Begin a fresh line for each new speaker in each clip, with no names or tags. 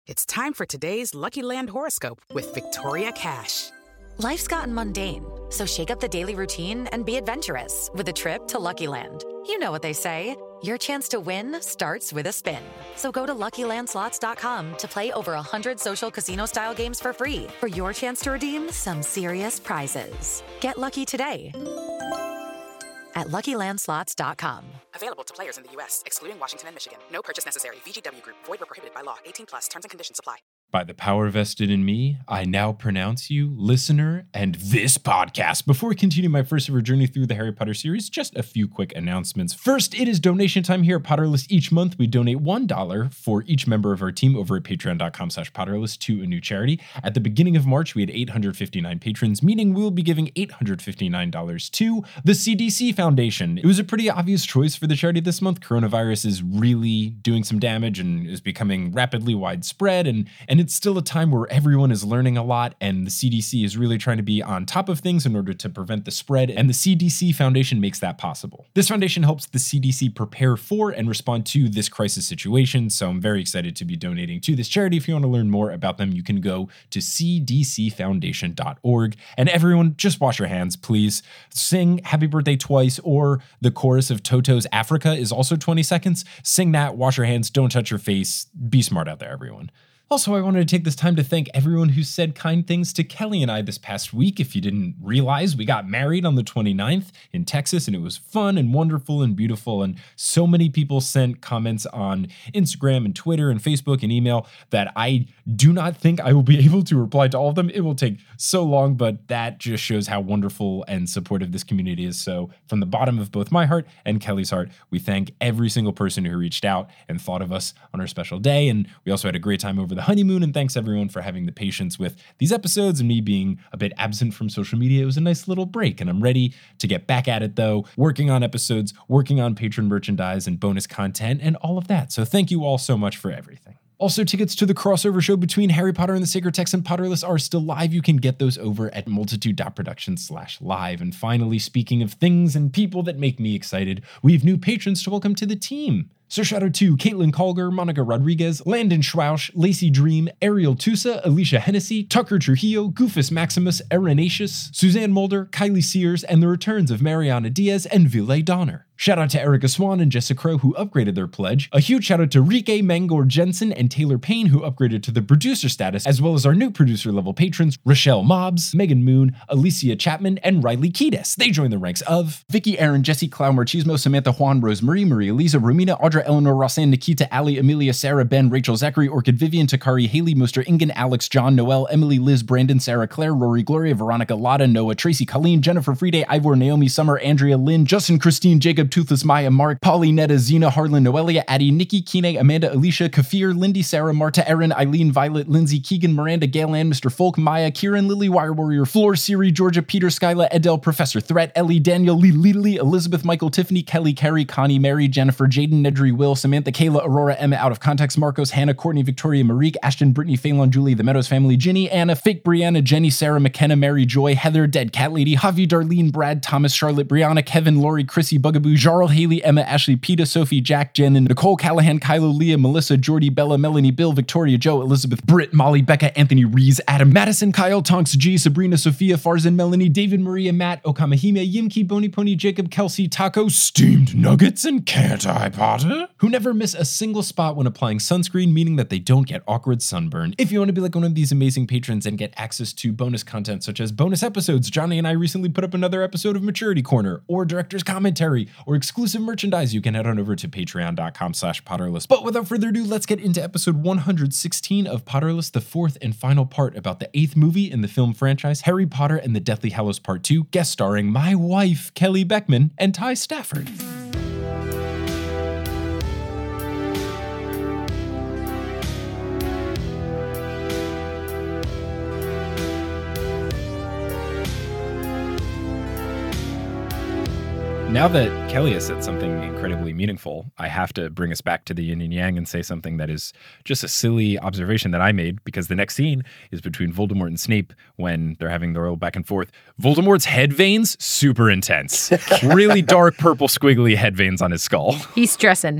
It's time for today's Lucky Land horoscope with Victoria Cash.
Life's gotten mundane, so shake up the daily routine and be adventurous with a trip to Lucky Land. You know what they say, your chance to win starts with a spin. So go to LuckyLandSlots.com to play over 100 social casino-style games for free for your chance to redeem some serious prizes. Get lucky today at LuckyLandSlots.com.
Available to players in the U.S., excluding Washington and Michigan. No purchase necessary. VGW Group. Void where prohibited by law. 18+. Terms and conditions apply.
By the power vested in me, I now pronounce you listener and this podcast. Before we continue my first ever journey through the Harry Potter series, just a few quick announcements. First, it is donation time here at Potterless. Each month, we donate $1 for each member of our team over at patreon.com/Potterless to a new charity. At the beginning of March, we had 859 patrons, meaning we will be giving $859 to the CDC Foundation. It was a pretty obvious choice for the charity this month. Coronavirus is really doing some damage and is becoming rapidly widespread, and it's still a time where everyone is learning a lot, and the CDC is really trying to be on top of things in order to prevent the spread, and the CDC Foundation makes that possible. This foundation helps the CDC prepare for and respond to this crisis situation, so I'm very excited to be donating to this charity. If you want to learn more about them, you can go to cdcfoundation.org. And everyone, just wash your hands, please. Sing Happy Birthday twice, or the chorus of Toto's Africa is also 20 seconds. Sing that, wash your hands, don't touch your face. Be smart out there, everyone. Also, I wanted to take this time to thank everyone who said kind things to Kelly and I this past week. If you didn't realize, we got married on the 29th in Texas, and it was fun and wonderful and beautiful. And so many people sent comments on Instagram and Twitter and Facebook and email that I do not think I will be able to reply to all of them. It will take so long, but that just shows how wonderful and supportive this community is. So from the bottom of both my heart and Kelly's heart, we thank every single person who reached out and thought of us on our special day. And we also had a great time over the honeymoon, and thanks everyone for having the patience with these episodes and me being a bit absent from social media. It was a nice little break, and I'm ready to get back at it though, working on episodes, working on patron merchandise and bonus content and all of that. So thank you all so much for everything. Also, tickets to the crossover show between Harry Potter and the Sacred Text and Potterless are still live. You can get those over at multitude.productions/live. And finally, speaking of things and people that make me excited, we have new patrons to welcome to the team. So shout out to Caitlin Colger, Monica Rodriguez, Landon Schwausch, Lacey Dream, Ariel Tusa, Alicia Hennessy, Tucker Trujillo, Goofus Maximus, Erinatius, Suzanne Mulder, Kylie Sears, and the returns of Mariana Diaz and Ville Donner. Shout out to Erica Swan and Jessica Crow, who upgraded their pledge. A huge shout out to Rike Mangor Jensen and Taylor Payne, who upgraded to the producer status, as well as our new producer level patrons, Rochelle Mobbs, Megan Moon, Alicia Chapman, and Riley Kiedis. They join the ranks of Vicky Aaron, Jesse Clow, Marchismo, Samantha Juan, Rosemary, Maria Lisa, Romina, Audra, Eleanor, Rosanne, Nikita, Ali, Amelia, Sarah, Ben, Rachel, Zachary, Orchid, Vivian, Takari, Haley, Moster, Ingen, Alex, John, Noel, Emily, Liz, Brandon, Sarah, Claire, Rory, Gloria, Veronica, Lotta, Noah, Tracy, Colleen, Jennifer, Friday, Ivor, Naomi, Summer, Andrea, Lynn, Justin, Christine, Jacob, Toothless, Maya, Mark, Polly, Netta, Zena, Harlan, Noelia, Addie, Nikki, Kine, Amanda, Alicia, Kafir, Lindy, Sarah, Marta, Erin, Eileen, Violet, Lindsay, Keegan, Miranda, Galen, Mr. Folk, Maya, Kieran, Lily, Wire Warrior, Floor, Siri, Georgia, Peter, Skyla, Adele, Professor Threat, Ellie, Daniel, Lee, Elizabeth, Michael, Tiffany, Kelly, Carrie, Connie, Mary, Jennifer, Jaden, Nedry, Will, Samantha, Kayla, Aurora, Emma, Out of Context, Marcos, Hannah, Courtney, Victoria, Marique, Ashton, Brittany, Phelan, Julie, The Meadows Family, Ginny, Anna, Fake, Brianna, Jenny, Sarah, McKenna, Mary, Joy, Heather, Dead Cat Lady, Javi, Darlene, Brad, Thomas, Charlotte, Brianna, Kevin, Lori, Chrissy, Bugaboo, Jarl, Haley, Emma, Ashley, Peta, Sophie, Jack, Jen, and Nicole, Callahan, Kylo, Leah, Melissa, Jordy, Bella, Melanie, Bill, Victoria, Joe, Elizabeth, Britt, Molly, Becca, Anthony, Rees, Adam, Madison, Kyle, Tonks, G, Sabrina, Sophia, Farzan, Melanie, David, Maria, Matt, Okamahime, Yimki, Bony Pony, Jacob, Kelsey, Taco, Steamed Nuggets, and Can't I Potter, who never miss a single spot when applying sunscreen, meaning that they don't get awkward sunburn. If you want to be like one of these amazing patrons and get access to bonus content such as bonus episodes, Johnny and I recently put up another episode of Maturity Corner, or Director's Commentary, or exclusive merchandise, you can head on over to patreon.com/Potterless. But without further ado, let's get into episode 116 of Potterless, the fourth and final part about the eighth movie in the film franchise, Harry Potter and the Deathly Hallows Part 2, guest starring my wife, Kelly Beckman, and Ty Stafford. Now that Kelly has said something incredibly meaningful, I have to bring us back to the yin and yang and say something that is just a silly observation that I made, because the next scene is between Voldemort and Snape when they're having their little back and forth. Voldemort's head veins, super intense. Really dark purple squiggly head veins on his skull.
He's stressing.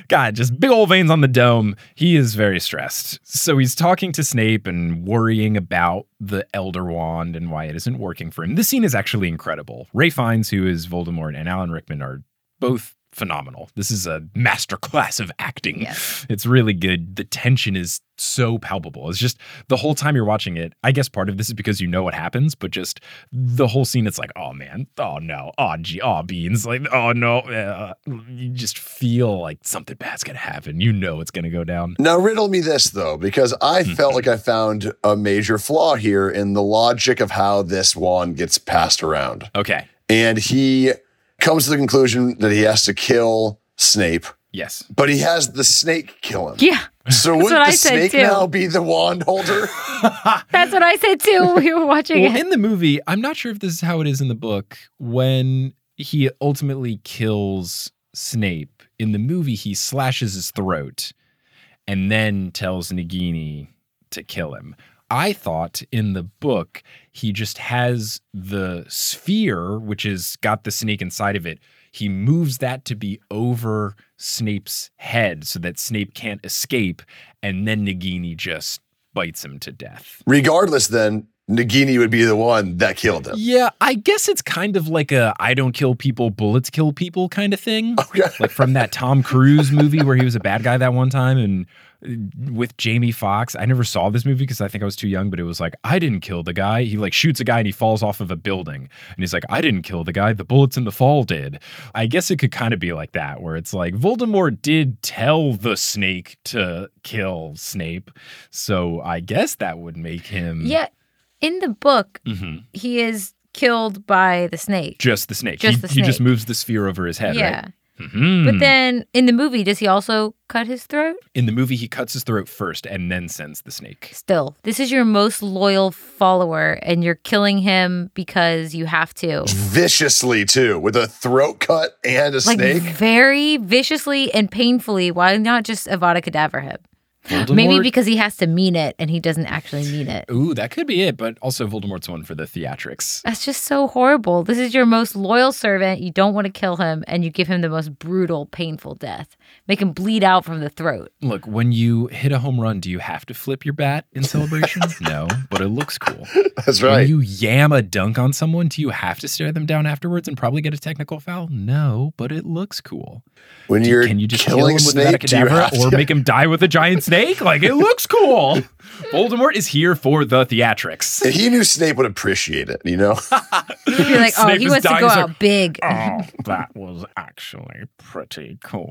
God, just big old veins on the dome. He is very stressed. So he's talking to Snape and worrying about the Elder Wand and why it isn't working for him. This scene is actually incredible. Ralph Fiennes, who is Voldemort, and Alan Rickman are both phenomenal. This is a masterclass of acting.
Yes.
It's really good. The tension is so palpable. It's just the whole time you're watching it. I guess part of this is because you know what happens, but just the whole scene, it's like, oh man, oh no, oh gee, oh beans, like, oh no. You just feel like something bad's gonna happen. You know it's gonna go down.
Now riddle me this though, because I felt like I found a major flaw here in the logic of how this wand gets passed around.
Okay.
And he comes to the conclusion that he has to kill Snape,
Yes.
but he has the snake kill him.
Yeah.
So
what
wouldn't
I
the
said,
snake
too.
now be the wand holder?
That's what I said too when we were watching
Well,
it.
in the movie, I'm not sure if this is how it is in the book. When he ultimately kills Snape, in the movie, he slashes his throat and then tells Nagini to kill him. I thought in the book, he just has the sphere, which has got the snake inside of it. He moves that to be over Snape's head so that Snape can't escape. And then Nagini just bites him to death.
Regardless, then, Nagini would be the one that killed him.
Yeah, I guess it's kind of like a I don't kill people, bullets kill people kind of thing.
Okay.
Like from that Tom Cruise movie where he was a bad guy that one time and with Jamie Foxx. I never saw this movie because I think I was too young, but it was like, I didn't kill the guy. He like shoots a guy and he falls off of a building. And he's like, I didn't kill the guy. The bullets in the fall did. I guess it could kind of be like that, where it's like Voldemort did tell the snake to kill Snape. So I guess that would make him
Yeah. In the book, he is killed by the snake.
just the snake.
Just the
He just
snake.
moves the sphere over his head,
Yeah.
right? Mhm.
But then in the movie, does he also cut his throat?
In the movie, he cuts his throat first and then sends the snake.
Still, this is your most loyal follower, and you're killing him because you have to.
Viciously, too, with a throat cut and a
Like
snake.
very viciously and painfully. Why not just Avada Kedavra him?
Voldemort?
Maybe because he has to mean it and he doesn't actually mean it.
Ooh, that could be it, but also Voldemort's one for the theatrics.
That's just so horrible. This is your most loyal servant. You don't want to kill him, and you give him the most brutal, painful death. Make him bleed out from the throat.
Look, when you hit a home run, do you have to flip your bat in celebration? No, but it looks cool.
That's
When
right.
you yam a dunk on someone, do you have to stare them down afterwards and probably get a technical foul? No, but it looks cool.
When you're
Can you just kill
killing
him with Avada
Snape, do you have
Kedavra or
to-
make him die with a giant snake? Like, it looks cool. Voldemort is here for the theatrics.
He knew Snape would appreciate it, you know?
You'd be like, oh,
Snape
he
is
wants to
dying,
go
he's
out
like,
big.
Oh, that was actually pretty cool.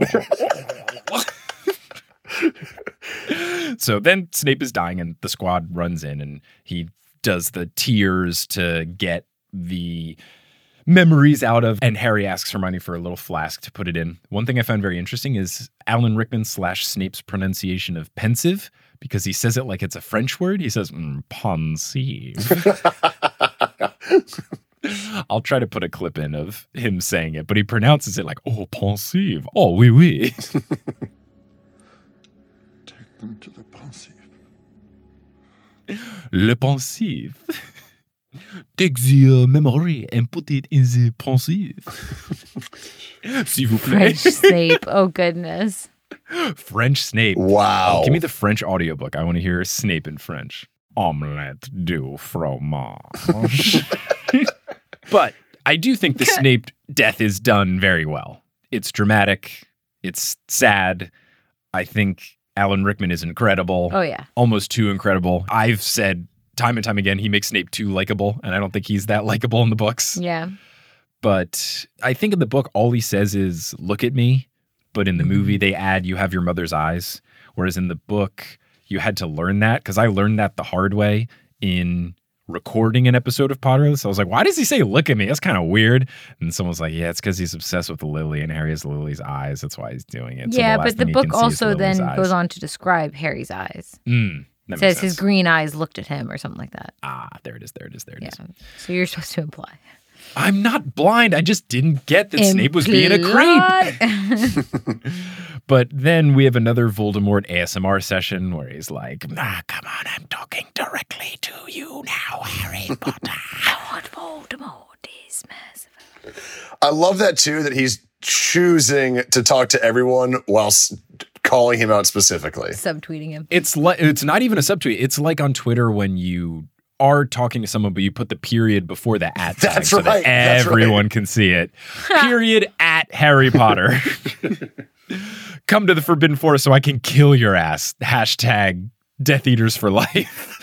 So then Snape is dying and the squad runs in and he does the tears to get the memories out of, and Harry asks Hermione for a little flask to put it in. One thing I found very interesting is Alan Rickman / Snape's pronunciation of pensive, because he says it like it's a French word. He says, pensive. I'll try to put a clip in of him saying it, but he pronounces it like, oh, pensive. Oh, oui, oui.
Take them to the pensive.
Le pensive. Take the memory and put it in the pensive. S'il vous plaît.
French Snape. Oh, goodness.
French Snape.
Wow.
Give me the French audiobook. I want to hear Snape in French. Omelette du fromage. But I do think the Snape death is done very well. It's dramatic. It's sad. I think Alan Rickman is incredible.
Oh, yeah.
Almost too incredible. I've said time and time again, he makes Snape too likable, and I don't think he's that likable in the books.
Yeah.
But I think in the book, all he says is, look at me. But in the movie, they add, you have your mother's eyes. Whereas in the book, you had to learn that, because I learned that the hard way in recording an episode of Potterless. I was like, why does he say, look at me? That's kind of weird. And someone was like, yeah, it's because he's obsessed with Lily and Harry has Lily's eyes. That's why he's doing it. So
Yeah,
last
but the
thing he
book
can see is
also then
Lily's eyes.
goes on to describe Harry's eyes.
That
It
makes
says his
sense.
green eyes looked at him or something like that.
There it is.
Yeah. So you're supposed to imply.
I'm not blind. I just didn't get that Snape was being a creep. But then we have another Voldemort ASMR session where he's like, come on, I'm talking directly to you now, Harry Potter.
Lord Voldemort is massive.
I love that too, that he's choosing to talk to everyone while calling him out specifically.
Subtweeting him.
It's not even a subtweet. It's like on Twitter when you are talking to someone, but you put the period before the at tag
That's
so
right.
that everyone can see it. Period at Harry Potter. Come to the Forbidden Forest so I can kill your ass. Hashtag Death Eaters for life.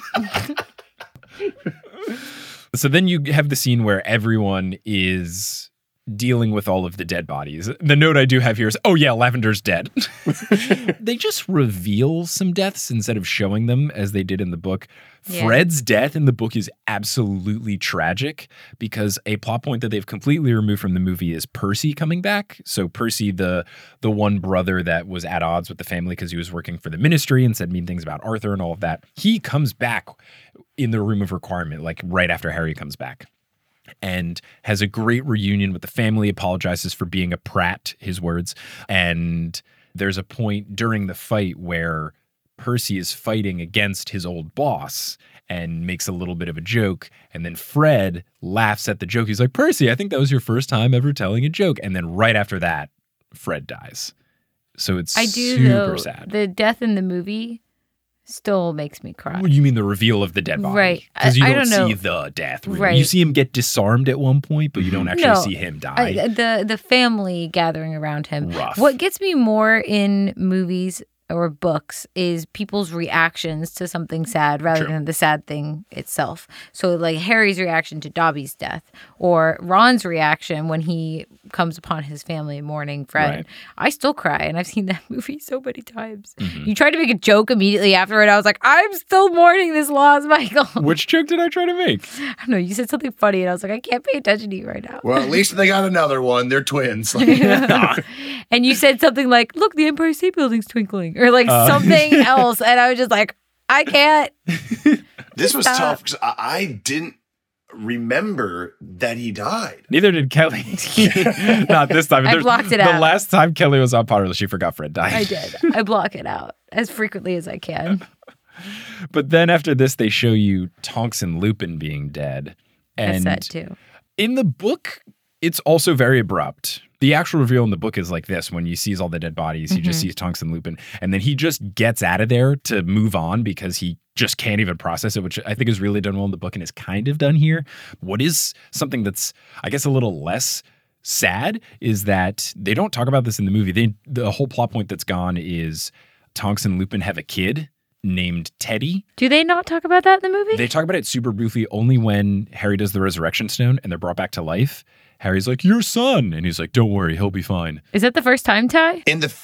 So then you have the scene where everyone is dealing with all of the dead bodies. The note I do have here is, oh yeah, Lavender's dead. They just reveal some deaths instead of showing them as they did in the book. Yeah. Fred's death in the book is absolutely tragic because a plot point that they've completely removed from the movie is Percy coming back. So Percy, the one brother that was at odds with the family because he was working for the ministry and said mean things about Arthur and all of that, he comes back in the Room of Requirement, like right after Harry comes back, and has a great reunion with the family, apologizes for being a prat, his words. And there's a point during the fight where Percy is fighting against his old boss and makes a little bit of a joke. And then Fred laughs at the joke. He's like, Percy, I think that was your first time ever telling a joke. And then right after that, Fred dies. So it's super sad.
The death in the movie still makes me cry.
You mean the reveal of the dead body?
Right.
Because you don't see the death. Really. Right. You see him get disarmed at one point, but you don't actually see him die.
The family gathering around him.
Rough.
What gets me more in movies or books is people's reactions to something sad rather than the sad thing itself. So like Harry's reaction to Dobby's death or Ron's reaction when he comes upon his family mourning Fred. Right. I still cry, and I've seen that movie so many times. Mm-hmm. You tried to make a joke immediately after it. I was like, I'm still mourning this loss, Michael.
Which joke did I try to make?
I don't know. You said something funny, and I was like, I can't pay attention to you right now.
Well, at least they got another one. They're twins.
And you said something like, look, the Empire State Building's twinkling. Or like something else. And I was just like, I can't.
This was tough because I didn't remember that he died.
Neither did Kelly. Not this time.
I blocked it out.
The last time Kelly was on Potterless, she forgot Fred died.
I did. I block it out as frequently as I can.
But then after this, they show you Tonks and Lupin being dead. And
that's sad too.
In the book, it's also very abrupt. The actual reveal in the book is like this. When he sees all the dead bodies, he just sees Tonks and Lupin. And then he just gets out of there to move on because he just can't even process it, which I think is really done well in the book and is kind of done here. What is something that's, I guess, a little less sad is that they don't talk about this in the movie. The whole plot point that's gone is Tonks and Lupin have a kid named Teddy.
Do they not talk about that in the movie?
They talk about it super briefly only when Harry does the Resurrection Stone and they're brought back to life. Harry's like, your son. And he's like, don't worry, he'll be fine.
Is that the first time, Ty?
In the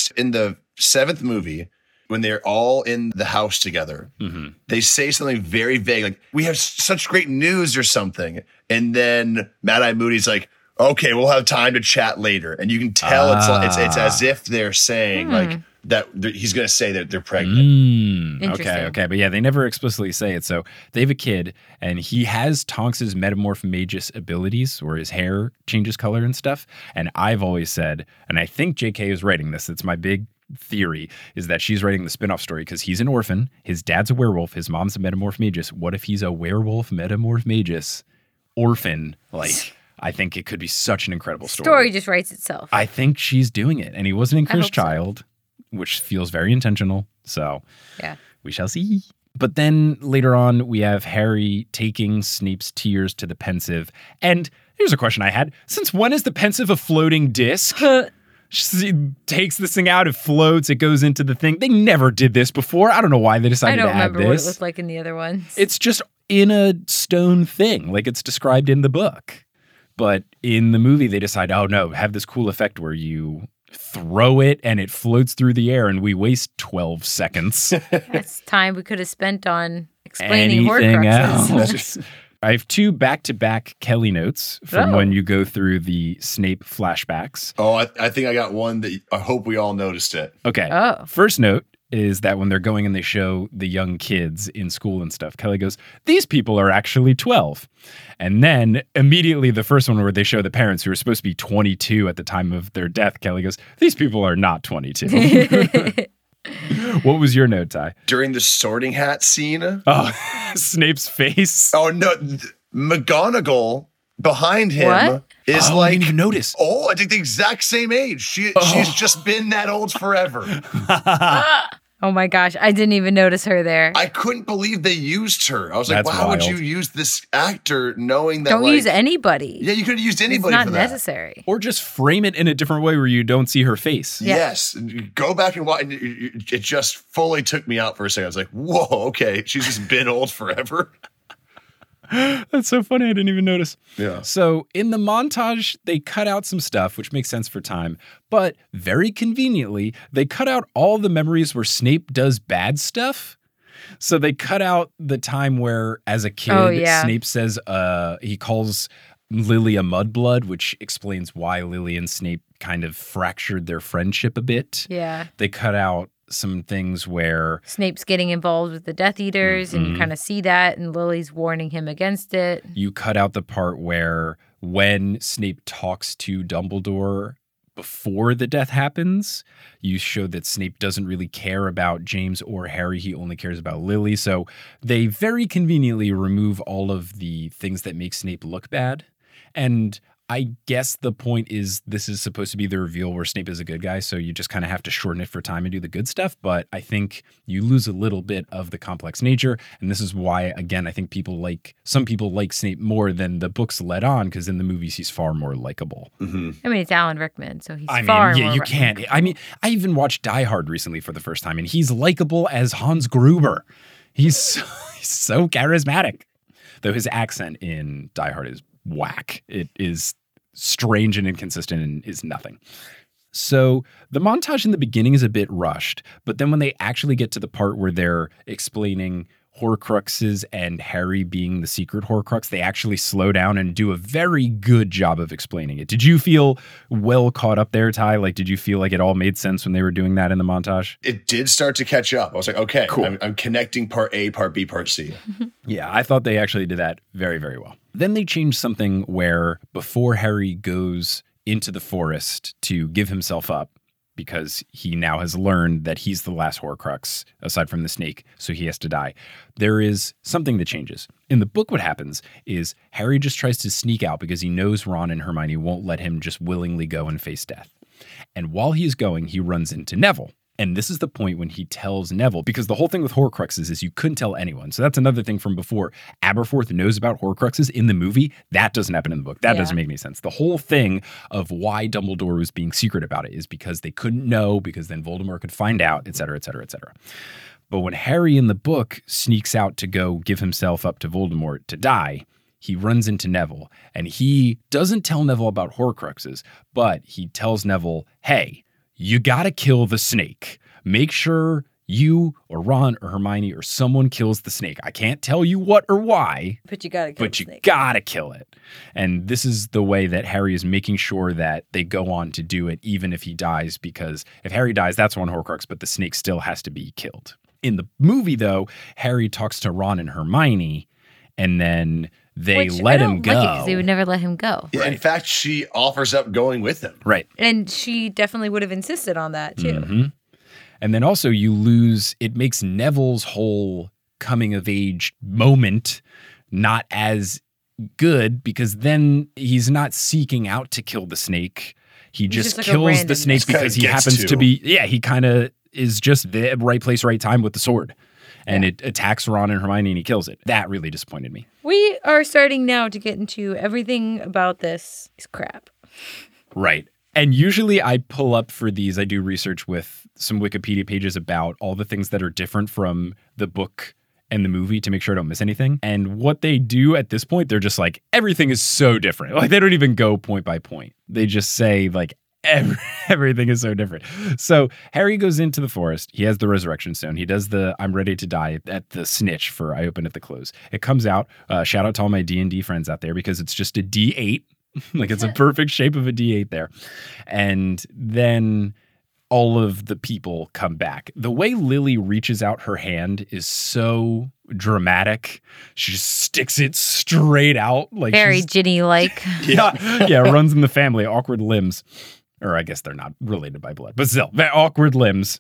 7th movie, when they're all in the house together, they say something very vague, like, we have such great news or something. And then Mad-Eye Moody's like, okay, we'll have time to chat later. And you can tell it's as if they're saying like that he's going to say that they're pregnant.
Okay. But yeah, they never explicitly say it. So they have a kid and he has Tonks's Metamorph Magus abilities where his hair changes color and stuff. And I've always said, and I think JK is writing this, it's my big theory, is that she's writing the spin-off story because he's an orphan, his dad's a werewolf, his mom's a Metamorph Magus. What if he's a werewolf Metamorph Magus orphan? Like, I think it could be such an incredible story.
Story just writes itself.
I think she's doing it. And he wasn't in Cursed Child, which feels very intentional. So
yeah,
we shall see. But then later on, we have Harry taking Snape's tears to the Pensieve. And here's a question I had. Since when is the Pensieve a floating disc? She takes this thing out, it floats, it goes into the thing. They never did this before. I don't know why they decided to add this. I don't remember what
it looked like in the other ones.
It's just in a stone thing, like it's described in the book. But in the movie, they decide, oh no, have this cool effect where you throw it and it floats through the air and we waste 12 seconds.
That's time we could have spent on explaining Horcruxes.
I have 2 back-to-back Kelly notes from when you go through the Snape flashbacks.
Oh, I think I got one that I hope we all noticed it.
Okay.
Oh.
First note is that when they're going and they show the young kids in school and stuff, Kelly goes, these people are actually 12. And then immediately the first one where they show the parents who are supposed to be 22 at the time of their death, Kelly goes, these people are not 22. What was your note, Ty?
During the Sorting Hat scene.
Oh, Snape's face.
Oh, no. McGonagall behind him
What?
is
I
like
didn't even notice.
Oh, I think the exact same age. She's just been that old forever.
Oh my gosh, I didn't even notice her there.
I couldn't believe they used her. I was like,
That's
why would
wild.
you use this actor knowing that
Don't
like,
use anybody.
Yeah, you could have used
It's
anybody
not
for that.
necessary.
Or just frame it in a different way where you don't see her face.
Yeah.
Yes. Go back and watch. It just fully took me out for a second. I was like, whoa, okay. She's just been old forever.
That's so funny. I didn't even notice.
Yeah.
So in the montage, they cut out some stuff, which makes sense for time. But very conveniently, they cut out all the memories where Snape does bad stuff. So they cut out the time where, as a kid, Snape says he calls Lily a mudblood, which explains why Lily and Snape kind of fractured their friendship a bit.
Yeah.
They cut out some things where
Snape's getting involved with the Death Eaters, and you kind of see that, and Lily's warning him against it.
you cut out the part where when Snape talks to Dumbledore before the death happens, you show that Snape doesn't really care about James or Harry. He only cares about Lily. So they very conveniently remove all of the things that make Snape look bad. And I guess the point is this is supposed to be the reveal where Snape is a good guy, so you just kind of have to shorten it for time and do the good stuff. But I think you lose a little bit of the complex nature, and this is why, again, I think some people like Snape more than the books let on, because in the movies he's far more likable.
Mm-hmm.
I mean, it's Alan Rickman, so he's
I
far
mean,
more.
you can't. I mean, I even watched Die Hard recently for the first time, and he's likable as Hans Gruber. He's so charismatic, though his accent in Die Hard is whack. It is strange and inconsistent and is nothing. So the montage in the beginning is a bit rushed, but then when they actually get to the part where they're explaining Horcruxes and Harry being the secret Horcrux, they actually slow down and do a very good job of explaining it. Did you feel well caught up there, Ty? Like, did you feel like it all made sense when they were doing that in the montage?
It did start to catch up. I was like, okay,
Cool.
I'm connecting part A, part B, part C.
Yeah, I thought they actually did that very, very well. Then they changed something where before Harry goes into the forest to give himself up, because he now has learned that he's the last Horcrux, aside from the snake, so he has to die. There is something that changes. In the book, what happens is Harry just tries to sneak out because he knows Ron and Hermione won't let him just willingly go and face death. And while he's going, he runs into Neville. And this is the point when he tells Neville, because the whole thing with Horcruxes is you couldn't tell anyone. So that's another thing from before. Aberforth knows about Horcruxes in the movie. That doesn't happen in the book. That doesn't make any sense. The whole thing of why Dumbledore was being secret about it is because they couldn't know, because then Voldemort could find out, et cetera, et cetera, et cetera. But when Harry in the book sneaks out to go give himself up to Voldemort to die, he runs into Neville. And he doesn't tell Neville about Horcruxes, but he tells Neville, hey, you gotta kill the snake. Make sure you or Ron or Hermione or someone kills the snake. I can't tell you what or why,
But you gotta kill
but
the
you
snake.
gotta kill it. And this is the way that Harry is making sure that they go on to do it, even if he dies, because if Harry dies, that's one Horcrux, but the snake still has to be killed. In the movie, though, Harry talks to Ron and Hermione, and then they
Which
let
I
him
don't
go.
like it because they would never let him go.
Yeah, in fact, she offers up going with him.
Right.
And she definitely would have insisted on that too.
Mm-hmm. And then also it makes Neville's whole coming of age moment not as good, because then he's not seeking out to kill the snake. He just
just like a
kills
random-
the snake
Just kinda
because he
gets
happens
to.
to be, he kind of is just the right place, right time with the sword. And it attacks Ron and Hermione and he kills it. That really disappointed me.
We are starting now to get into everything about this is crap.
Right. And usually I pull up for these, I do research with some Wikipedia pages about all the things that are different from the book and the movie to make sure I don't miss anything. And what they do at this point, they're just like, everything is so different. Like, they don't even go point by point. They just say, like, everything is so different. So Harry goes into the forest. He has the resurrection stone. He does the I'm ready to die at the snitch for I open at the close. It comes out. Shout out to all my D&D friends out there, because it's just a D8. Like, it's a perfect shape of a D8 there. And then all of the people come back. The way Lily reaches out her hand is so dramatic. She just sticks it straight out. Like,
Very
she's-
Ginny-like.
yeah, runs in the family. Awkward limbs. Or I guess they're not related by blood, but still, very awkward limbs.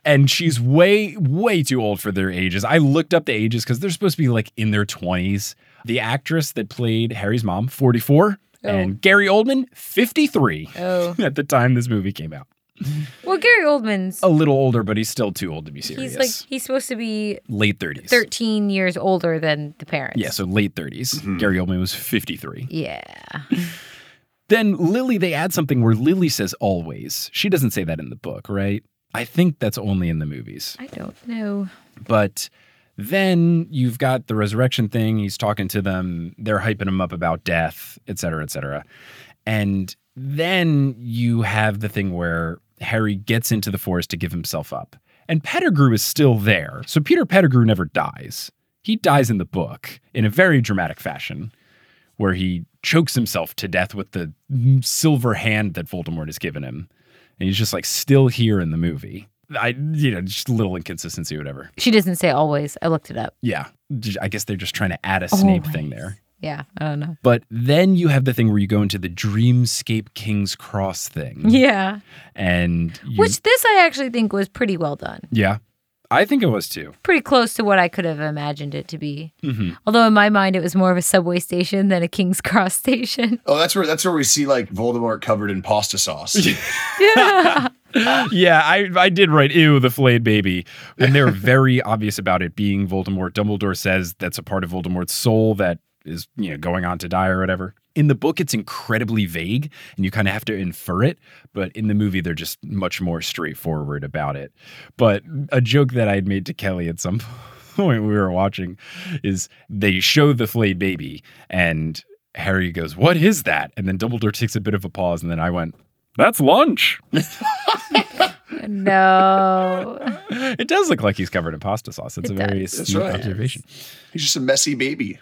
And she's way, way too old for their ages. I looked up the ages because they're supposed to be like in their 20s. The actress that played Harry's mom, 44, and Gary Oldman, 53 at the time this movie came out.
Well, Gary Oldman's
A little older, but he's still too old to be serious.
he's supposed to be
late 30s.
13 years older than the parents.
Yeah, so late 30s. Gary Oldman was 53.
Yeah.
Then Lily, they add something where Lily says always. She doesn't say that in the book, right? I think that's only in the movies.
I don't know.
But then you've got the resurrection thing. He's talking to them. They're hyping him up about death, et cetera, et cetera. And then you have the thing where Harry gets into the forest to give himself up. And Pettigrew is still there. So Peter Pettigrew never dies. He dies in the book in a very dramatic fashion where he chokes himself to death with the silver hand that Voldemort has given him. And he's just like still here in the movie. Just a little inconsistency, whatever.
She doesn't say always. I looked it up.
Yeah. I guess they're just trying to add a Snape thing there.
Yeah, I don't know.
But then you have the thing where you go into the Dreamscape King's Cross thing.
Yeah.
And
which this I actually think was pretty well done.
Yeah. I think it was too.
Pretty close to what I could have imagined it to be.
Mm-hmm.
Although in my mind it was more of a subway station than a King's Cross station.
Oh, that's where we see like Voldemort covered in pasta sauce.
Yeah.
Yeah, I did write, ew, the flayed baby. And they're very obvious about it being Voldemort. Dumbledore says that's a part of Voldemort's soul that is, going on to die or whatever. In the book, it's incredibly vague and you kind of have to infer it. But in the movie, they're just much more straightforward about it. But a joke that I had made to Kelly at some point we were watching is they show the flayed baby and Harry goes, "What is that?" And then Dumbledore takes a bit of a pause and then I went, "That's lunch."
No.
It does look like he's covered in pasta sauce. It's a very astute observation.
He's just a messy baby.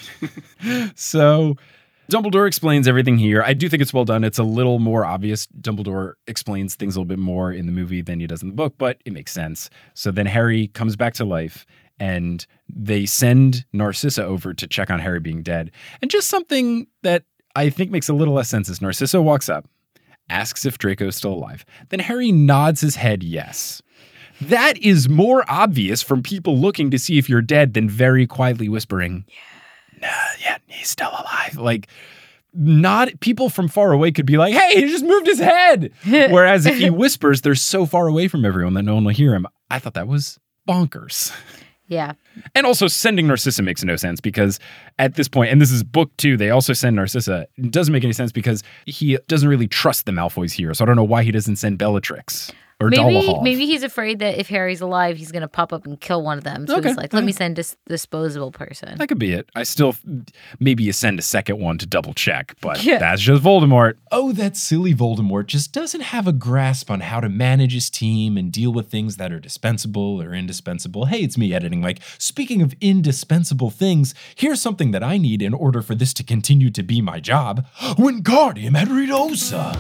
So Dumbledore explains everything here. I do think it's well done. It's a little more obvious. Dumbledore explains things a little bit more in the movie than he does in the book, but it makes sense. So then Harry comes back to life and they send Narcissa over to check on Harry being dead. And just something that I think makes a little less sense is Narcissa walks up, asks if Draco is still alive. Then Harry nods his head yes. That is more obvious from people looking to see if you're dead than very quietly whispering, yeah, he's still alive. Like, not people from far away could be like, hey, he just moved his head. Whereas if he whispers, they're so far away from everyone that no one will hear him. I thought that was bonkers.
Yeah.
And also sending Narcissa makes no sense because at this point, and this is book 2, they also send Narcissa. It doesn't make any sense because he doesn't really trust the Malfoys here. So I don't know why he doesn't send Bellatrix or Dolohov.
Maybe he's afraid that if Harry's alive, he's going to pop up and kill one of them. So he's like, let me send this disposable person.
That could be it. I still, maybe you send a second one to double check, but that's just Voldemort.
Oh, that silly Voldemort just doesn't have a grasp on how to manage his team and deal with things that are dispensable or indispensable. Hey, it's me editing. Like, speaking of indispensable things, here's something that I need in order for this to continue to be my job. Wingardium Adridosa.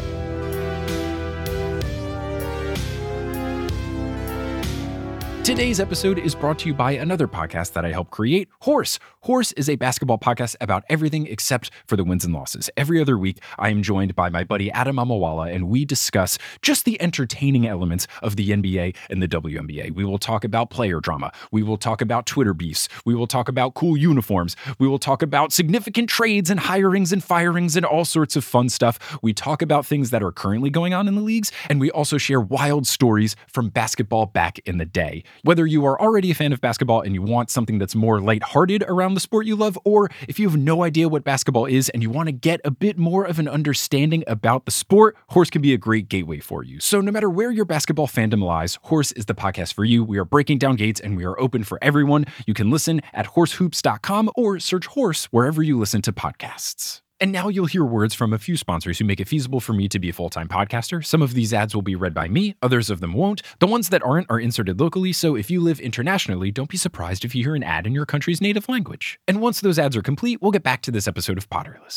Today's episode is brought to you by another podcast that I helped create, Horse. Horse is a basketball podcast about everything except for the wins and losses. Every other week, I am joined by my buddy Adam Amawala, and we discuss just the entertaining elements of the NBA and the WNBA. We will talk about player drama. We will talk about Twitter beefs. We will talk about cool uniforms. We will talk about significant trades and hirings and firings and all sorts of fun stuff. We talk about things that are currently going on in the leagues, and we also share wild stories from basketball back in the day. Whether you are already a fan of basketball and you want something that's more lighthearted around the sport you love, or if you have no idea what basketball is and you want to get a bit more of an understanding about the sport, Horse can be a great gateway for you. So no matter where your basketball fandom lies, Horse is the podcast for you. We are breaking down gates and we are open for everyone. You can listen at horsehoops.com or search Horse wherever you listen to podcasts. And now you'll hear words from a few sponsors who make it feasible for me to be a full-time podcaster. Some of these ads will be read by me, others of them won't. The ones that aren't are inserted locally, so if you live internationally, don't be surprised if you hear an ad in your country's native language. And once those ads are complete, we'll get back to this episode of Potterless.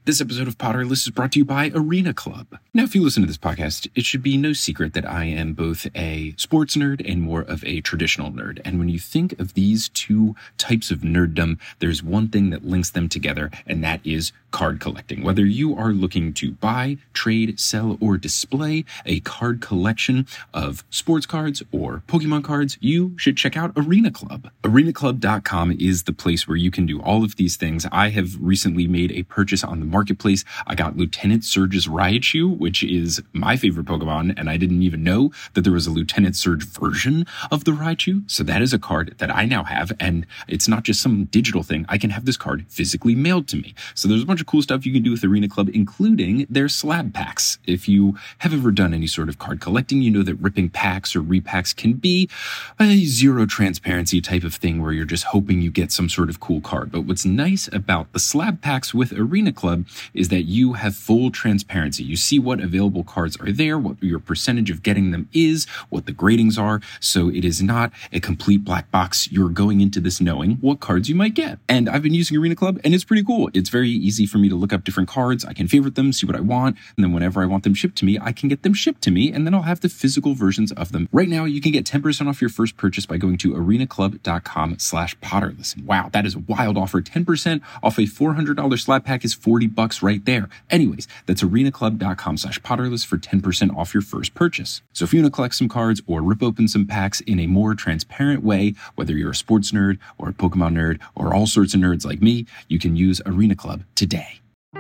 This episode of Potterless is brought to you by Arena Club. Now, if you listen to this podcast, it should be no secret that I am both a sports nerd and more of a traditional nerd. And when you think of these two types of nerddom, there's one thing that links them together, and that is card collecting. Whether you are looking to buy, trade, sell, or display a card collection of sports cards or Pokemon cards, you should check out Arena Club. ArenaClub.com is the place where you can do all of these things. I have recently made a purchase on the marketplace. I got Lieutenant Surge's Raichu, which is my favorite Pokemon, and I didn't even know that there was a Lieutenant Surge version of the Raichu. So that is a card that I now have, and it's not just some digital thing. I can have this card physically mailed to me. So there's a bunch of cool stuff you can do with Arena Club, including their slab packs. If you have ever done any sort of card collecting, you know that ripping packs or repacks can be a zero transparency type of thing where you're just hoping you get some sort of cool card. But what's nice about the slab packs with Arena Club is that you have full transparency. You see what available cards are there, what your percentage of getting them is, what the gradings are. So it is not a complete black box. You're going into this knowing what cards you might get. And I've been using Arena Club, and it's pretty cool. It's very easy for me to look up different cards. I can favorite them, see what I want, and then whenever I want them shipped to me, I can get them shipped to me, and then I'll have the physical versions of them. Right now, you can get 10% off your first purchase by going to arenaclub.com/Potterless. Wow, that is a wild offer. 10% off a $400 slab pack is $40 right there. Anyways, that's arenaclub.com/Potterless for 10% off your first purchase. So if you want to collect some cards or rip open some packs in a more transparent way, whether you're a sports nerd or a Pokemon nerd or all sorts of nerds like me, you can use Arena Club today.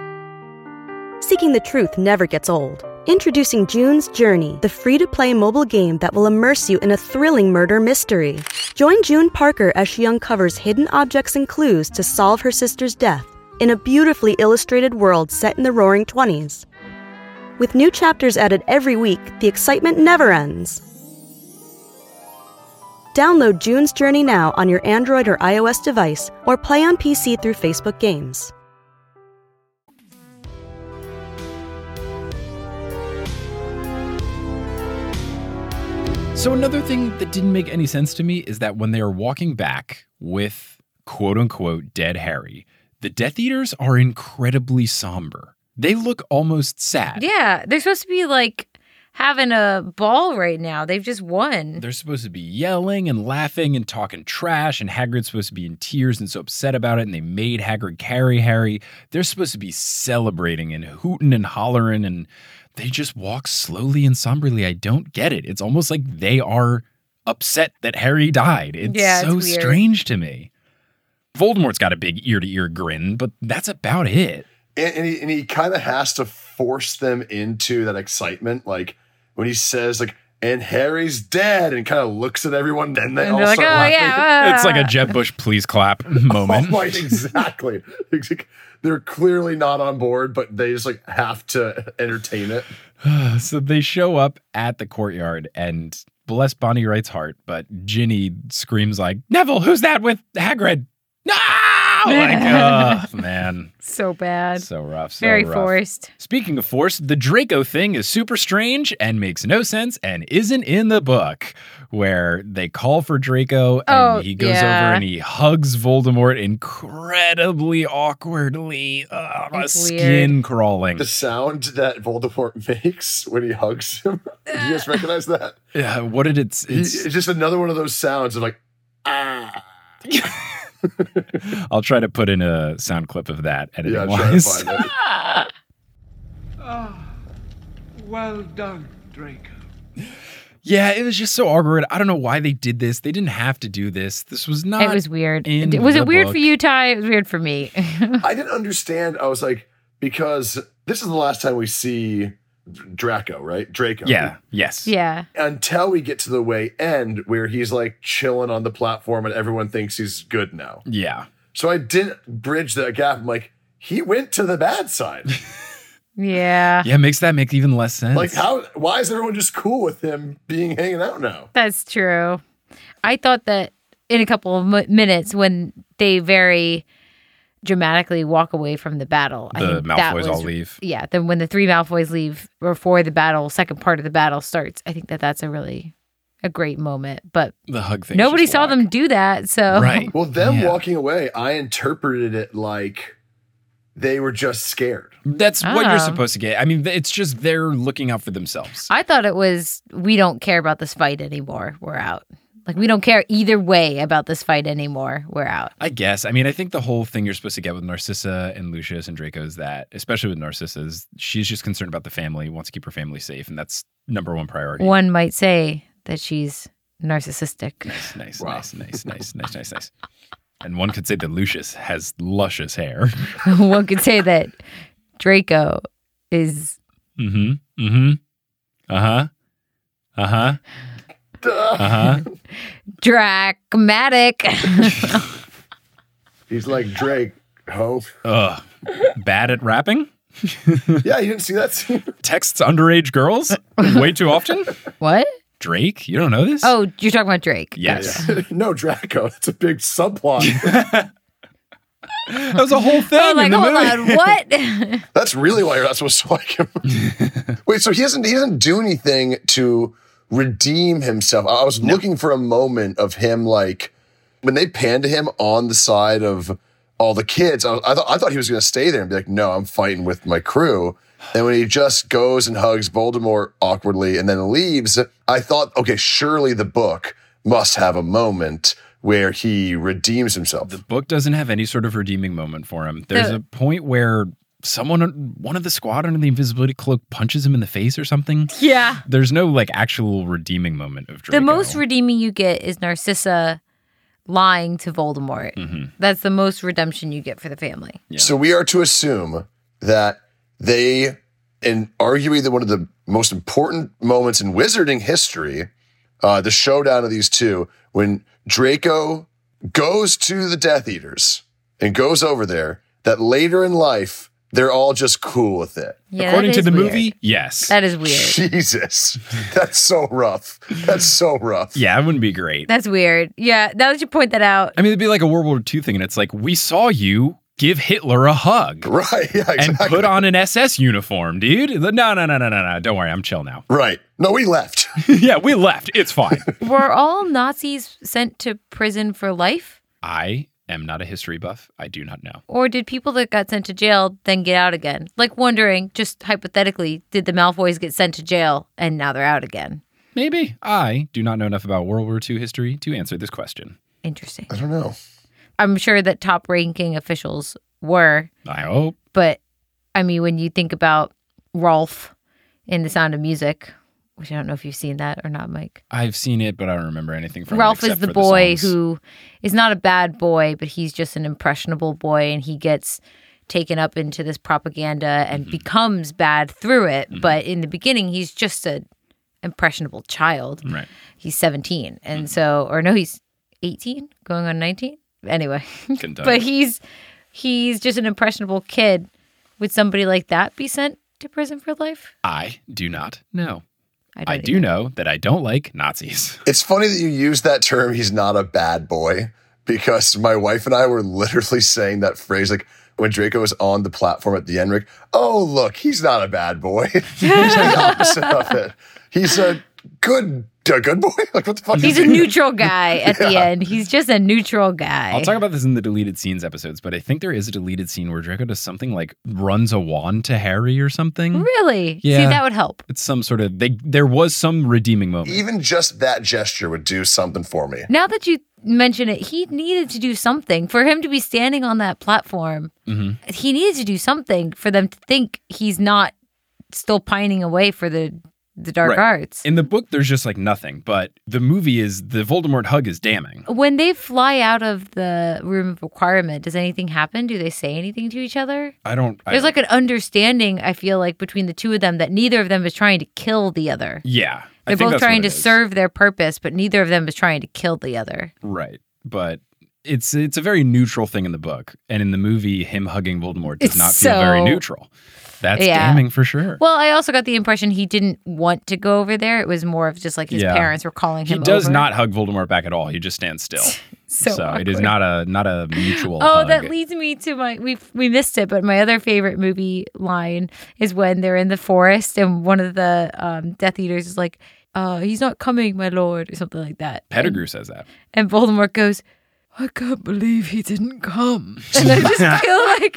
Seeking the truth never gets old. Introducing June's Journey, the free-to-play mobile game that will immerse you in a thrilling murder mystery. Join June Parker as she uncovers hidden objects and clues to solve her sister's death in a beautifully illustrated world set in the Roaring '20s. With new chapters added every week, the excitement never ends. Download June's Journey now on your Android or iOS device, or play on PC through Facebook Games.
So another thing that didn't make any sense to me is that when they are walking back with quote-unquote dead Harry, the Death Eaters are incredibly somber. They look almost sad.
Yeah, they're supposed to be like having a ball right now. They've just won.
They're supposed to be yelling and laughing and talking trash, and Hagrid's supposed to be in tears and so upset about it, and they made Hagrid carry Harry. They're supposed to be celebrating and hooting and hollering, and they just walk slowly and somberly. I don't get it. It's almost like they are upset that Harry died. It's so strange to me. Voldemort's got a big ear-to-ear grin, but that's about it.
And he kind of has to force them into that excitement. Like when he says, like, and Harry's dead, and kind of looks at everyone, then they all start laughing.
Yeah.
It's like a Jeb Bush please clap moment.
Oh my, exactly. They're clearly not on board, but they just like have to entertain it.
So they show up at the courtyard, and bless Bonnie Wright's heart, but Ginny screams like, Neville, who's that with Hagrid? No! Like, oh, man.
So bad.
So rough. So
Very
rough.
forced.
Speaking of forced, the Draco thing is super strange and makes no sense and isn't in the book, where they call for Draco and he goes over and he hugs Voldemort incredibly awkwardly. Skin
weird.
crawling.
The sound that Voldemort makes when he hugs him. Did you guys recognize that?
Yeah, what did it's
just another one of those sounds of like, ah.
I'll try to put in a sound clip of that editing
Try to
wise.
find it.
Well done, Draco.
Yeah, it was just so awkward. I don't know why they did this. They didn't have to do this. This was not.
It was weird.
In
Was
the
it weird
book.
for you, Ty? It was weird for me.
I didn't understand. I was like, because this is the last time we see Draco, right? Draco.
Yeah. Yes.
Yeah.
Until we get to the way end where he's like chilling on the platform and everyone thinks he's good now.
Yeah.
So I didn't bridge that gap. I'm like, he went to the bad side.
Yeah.
Yeah, makes that make even less sense.
Like, why is everyone just cool with him hanging out now?
That's true. I thought that in a couple of minutes when they very dramatically walk away from the battle.
The Malfoys all leave.
Yeah, then when the three Malfoys leave before the battle, second part of the battle starts, I think that's a great moment. But
the hug thing.
Nobody saw them do that, so
right.
Well, them walking away, I interpreted it like they were just scared.
That's what you're
Oh.
supposed to get. I mean, it's just they're looking out for themselves.
I thought it was, we don't care about this fight anymore. We're out. Like, we don't care either way about this fight anymore. We're out.
I guess. I mean, I think the whole thing you're supposed to get with Narcissa and Lucius and Draco is that, especially with Narcissa, is she's just concerned about the family, wants to keep her family safe, and that's number one priority.
One might say that she's narcissistic.
Nice. And one could say that Lucius has luscious hair.
One could say that Draco is. Dramatic.
He's like Drake. Ho.
Ugh. Bad at rapping?
Yeah, you didn't see that scene?
Texts underage girls way too often?
What?
Drake? You don't know this?
Oh, you're talking about Drake.
Yes.
No, Draco. That's a big subplot.
That was a whole thing.
I was like,
in the
hold
movie.
on, what?
That's really why you're not supposed to like him. Wait, so he doesn't do anything to redeem himself. I was looking for a moment of him, like, when they panned to him on the side of all the kids, I thought he was going to stay there and be like, no, I'm fighting with my crew. And when he just goes and hugs Voldemort awkwardly and then leaves, I thought, okay, surely the book must have a moment where he redeems himself.
The book doesn't have any sort of redeeming moment for him. There's a point where one of the squad under the invisibility cloak punches him in the face or something.
Yeah.
There's no like actual redeeming moment of Draco.
The most redeeming you get is Narcissa lying to Voldemort.
Mm-hmm.
That's the most redemption you get for the family.
Yeah.
So we are to assume that they, in arguably one of the most important moments in wizarding history, the showdown of these two, when Draco goes to the Death Eaters and goes over there, that later in life, they're all just cool with it.
Yeah,
According
that
to
is
the
weird.
movie, yes.
That is weird.
Jesus. That's so rough. That's so rough.
Yeah, it wouldn't be great.
That's weird. Yeah, now that you point that out.
I mean, it'd be like a World War II thing, and it's like, we saw you give Hitler a hug.
Right, yeah, exactly.
And put on an SS uniform, dude. No. Don't worry, I'm chill now.
Right. No, we left.
Yeah, we left. It's fine.
Were all Nazis sent to prison for life?
I am not a history buff. I do not know.
Or did people that got sent to jail then get out again? Like wondering, just hypothetically, did the Malfoys get sent to jail and now they're out again?
Maybe. I do not know enough about World War II history to answer this question.
Interesting.
I don't know.
I'm sure that top-ranking officials were,
I hope.
but I mean, when you think about Rolf in The Sound of Music, which I don't know if you've seen that or not, Mike.
I've seen it, but I don't remember anything from
Ralph
it.
is
except
the
for
boy
songs.
who is not a bad boy, but he's just an impressionable boy, and he gets taken up into this propaganda and becomes bad through it. But in the beginning, he's just an impressionable child.
Right.
He's 17, and so, or no, he's 18, going on 19. Anyway,
Couldn't tell
but
you.
he's just an impressionable kid. Would somebody like that be sent to prison for life?
I do not know.
don't
I do
either.
know that I don't like Nazis.
It's funny that you use that term, he's not a bad boy, because my wife and I were literally saying that phrase, like when Draco was on the platform at the end, Rick, oh, look, he's not a bad boy. He's the opposite of it. He's a good boy? Like, what the fuck
He's
is
a
he?
neutral guy at the end. He's just a neutral guy.
I'll talk about this in the deleted scenes episodes, but I think there is a deleted scene where Draco does something like runs a wand to Harry or something.
Really?
Yeah.
See, that would help.
It's some sort of there was some redeeming moment.
Even just that gesture would do something for me.
Now that you mention it, he needed to do something. For him to be standing on that platform, he needed to do something for them to think he's not still pining away for the dark
Right.
arts.
In the book, there's just like nothing, but the movie is the Voldemort hug is damning.
When they fly out of the room of requirement, does anything happen? Do they say anything to each other? There's like an understanding, I feel like, between the two of them that neither of them is trying to kill the other.
Yeah. I
They're
think
both
that's
trying
what
to
it is.
serve their purpose, but neither of them is trying to kill the other.
Right. But it's a very neutral thing in the book. And in the movie, him hugging Voldemort does
It's
not feel very
so-
neutral. That's
Yeah.
damning for sure.
Well, I also got the impression he didn't want to go over there. It was more of just like his
Yeah.
parents were calling
He
him
does
over.
not hug Voldemort back at all. He just stands still.
So
it is
awkward.
not a mutual
Oh,
hug.
that leads me to we missed it, but my other favorite movie line is when they're in the forest and one of the Death Eaters is like, he's not coming, my lord, or something like that.
Pettigrew says that.
And Voldemort goes, I can't believe he didn't come. And I just feel like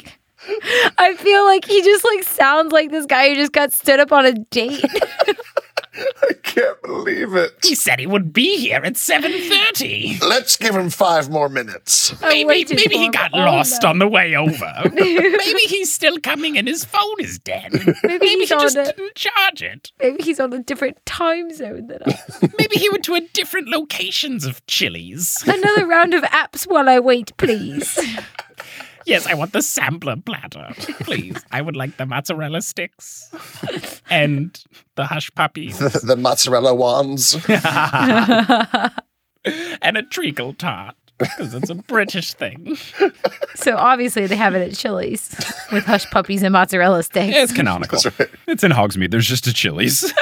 I feel like he just like sounds like this guy who just got stood up on a date.
I can't believe it.
He said he would be here at 7:30.
Let's give him 5 more minutes.
Maybe he got lost on the way over. Maybe he's still coming and his phone is dead. Maybe he just didn't charge it.
Maybe he's on a different time zone than us.
Maybe he went to a different locations of Chili's.
Another round of apps while I wait, please.
Yes, I want the sampler platter, please. I would like the mozzarella sticks and the hush puppies.
The mozzarella wands.
And a treacle tart, because it's a British thing.
So obviously they have it at Chili's with hush puppies and mozzarella sticks.
It's canonical.
Right.
It's in Hogsmeade. There's just a Chili's.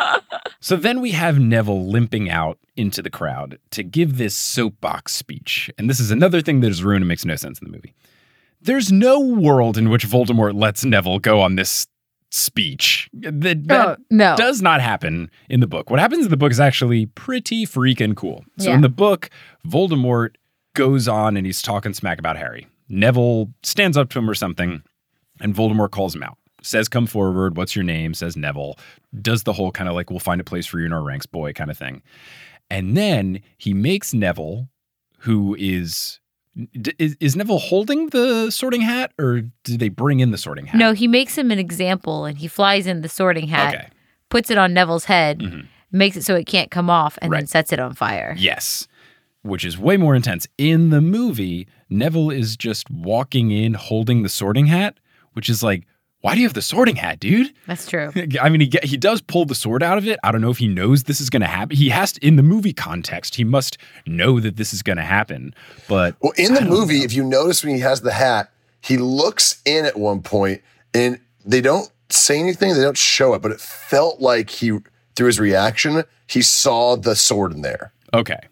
So then we have Neville limping out into the crowd to give this soapbox speech. And this is another thing that is ruined and makes no sense in the movie. There's no world in which Voldemort lets Neville go on this speech. That
no.
does not happen in the book. What happens in the book is actually pretty freaking cool. So
Yeah.
in the book, Voldemort goes on and he's talking smack about Harry. Neville stands up to him or something, and Voldemort calls him out. Says, come forward, what's your name? Says Neville. Does the whole kind of like, we'll find a place for you in our ranks, boy, kind of thing. And then he makes Neville, who is Neville holding the Sorting Hat, or do they bring in the Sorting Hat?
No, he makes him an example and he flies in the Sorting Hat,
Okay.
puts it on Neville's head, makes it so it can't come off, and then
Right.
sets it on fire.
Yes, which is way more intense. In the movie, Neville is just walking in holding the Sorting Hat, which is like, why do you have the Sorting Hat, dude?
That's true.
I mean, he does pull the sword out of it. I don't know if he knows this is going to happen. He has to, in the movie context, he must know that this is going to happen. But
Well, in the movie, if you notice when he has the hat, he looks in at one point and they don't say anything, they don't show it, but it felt like he, through his reaction, he saw the sword in there.
okay.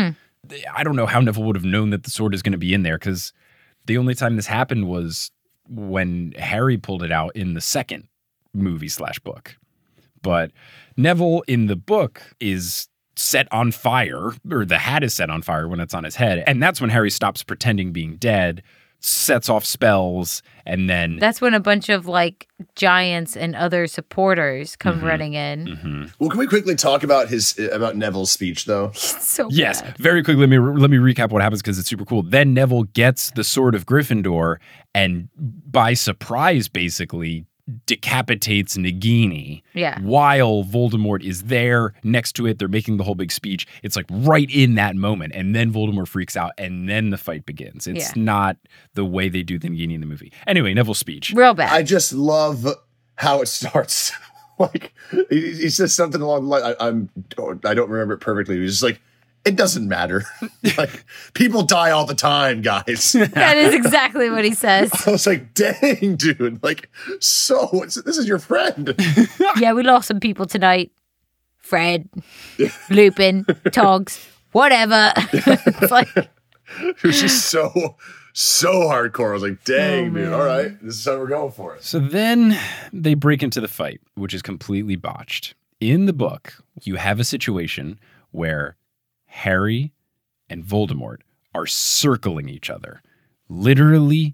I don't know how Neville would have known that the sword is going to be in there, because the only time this happened was when Harry pulled it out in the second movie/book. But Neville in the book is set on fire, or the hat is set on fire when it's on his head. And that's when Harry stops pretending being dead, sets off spells, and then
That's when a bunch of like giants and other supporters come running in.
Well, can we quickly talk about Neville's speech, though?
So
yes,
bad.
very quickly, let me recap what happens, because it's super cool. Then Neville gets the Sword of Gryffindor and by surprise, basically, decapitates Nagini.
Yeah.
While Voldemort is there next to it, they're making the whole big speech. It's like right in that moment. And then Voldemort freaks out and then the fight begins. It's not the way they do the Nagini in the movie. Anyway, Neville's speech.
Real bad.
I just love how it starts. Like he says something along the line. I don't remember it perfectly. He's just like, it doesn't matter. Like, people die all the time, guys.
That is exactly what he says.
I was like, dang, dude. Like, so this is your friend.
Yeah, we lost some people tonight. Fred, Lupin, Togs, whatever. It's like,
It was just so hardcore. I was like, dang, dude. All right, this is how we're going for it.
So then they break into the fight, which is completely botched. In the book, you have a situation where Harry and Voldemort are circling each other, literally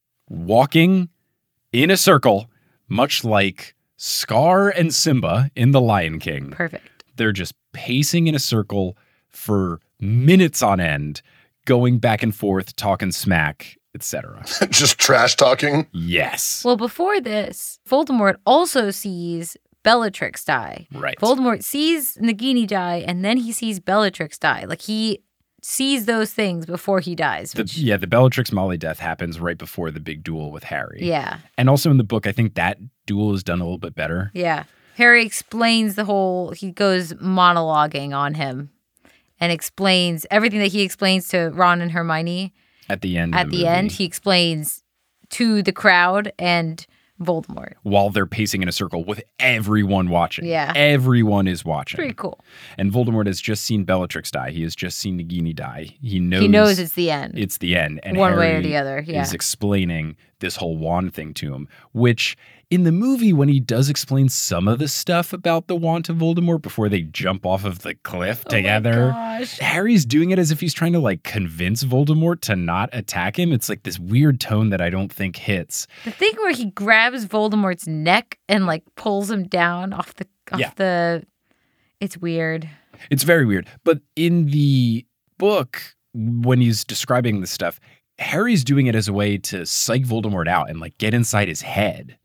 walking in a circle, much like Scar and Simba in The Lion King.
perfect.
They're just pacing in a circle for minutes on end, going back and forth, talking smack, etc.
Just trash talking.
Yes.
Well, before this, Voldemort also sees Bellatrix die.
Right.
Voldemort sees Nagini die, and then he sees Bellatrix die. Like, he sees those things before he dies.
The Bellatrix Molly death happens right before the big duel with Harry.
Yeah.
And also in the book, I think that duel is done a little bit better.
Yeah. Harry explains he goes monologuing on him and explains everything that he explains to Ron and Hermione.
At the end.
At the end, he explains to the crowd and Voldemort.
While they're pacing in a circle with everyone watching.
Yeah.
Everyone is watching.
Pretty cool.
And Voldemort has just seen Bellatrix die. He has just seen Nagini die. He knows
He knows it's the end.
It's the end. And
One way or
Harry
the other, yeah.
is explaining
this whole wand thing to him, which in the movie, when he does explain some of the stuff about the wand to Voldemort before they jump off of the cliff together, Harry's doing it as if he's trying to like convince Voldemort to not attack him. It's like this weird tone that I don't think hits.
The thing where he grabs Voldemort's neck and like pulls him down off the it's weird.
It's very weird. But in the book, when he's describing this stuff, Harry's doing it as a way to psych Voldemort out and like get inside his head.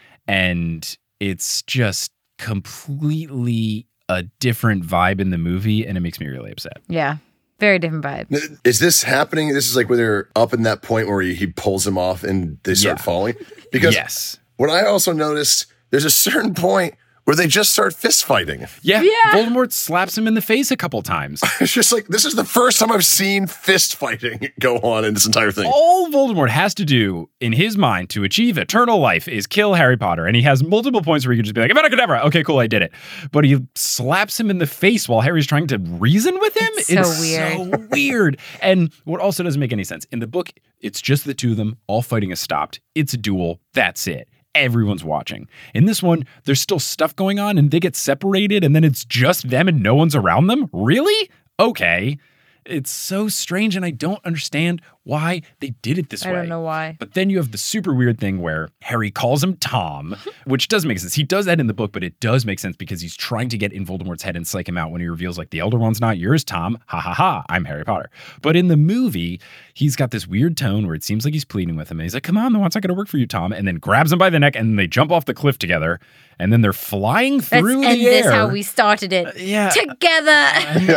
And it's just completely a different vibe in the movie, and it makes me really upset.
Yeah. Very different vibe.
Is this happening? This is like when they're up in that point where he pulls them off and they start falling? Because what I also noticed, there's a certain point where they just start fist fighting.
Yeah. Voldemort slaps him in the face a couple times.
It's just like, this is the first time I've seen fist fighting go on in this entire thing.
All Voldemort has to do in his mind to achieve eternal life is kill Harry Potter. And he has multiple points where he can just be like, Avada-Kedavra. Okay, cool, I did it. But he slaps him in the face while Harry's trying to reason with him.
It's weird.
So weird. And what also doesn't make any sense, in the book, it's just the two of them. All fighting is stopped. It's a duel. That's it. Everyone's watching. In this one, there's still stuff going on and they get separated and then it's just them and no one's around them? Really? Okay. It's so strange and I don't understand why they did it this way.
I don't know why.
But then you have the super weird thing where Harry calls him Tom, which does make sense. He does that in the book, but it does make sense because he's trying to get in Voldemort's head and psych him out when he reveals like, the Elder One's not yours, Tom. Ha ha ha, I'm Harry Potter. But in the movie, he's got this weird tone where it seems like he's pleading with him. And he's like, come on, the wand's not going to work for you, Tom. And then grabs him by the neck and they jump off the cliff together. And then they're flying through the air.
And this is how we started it. Together.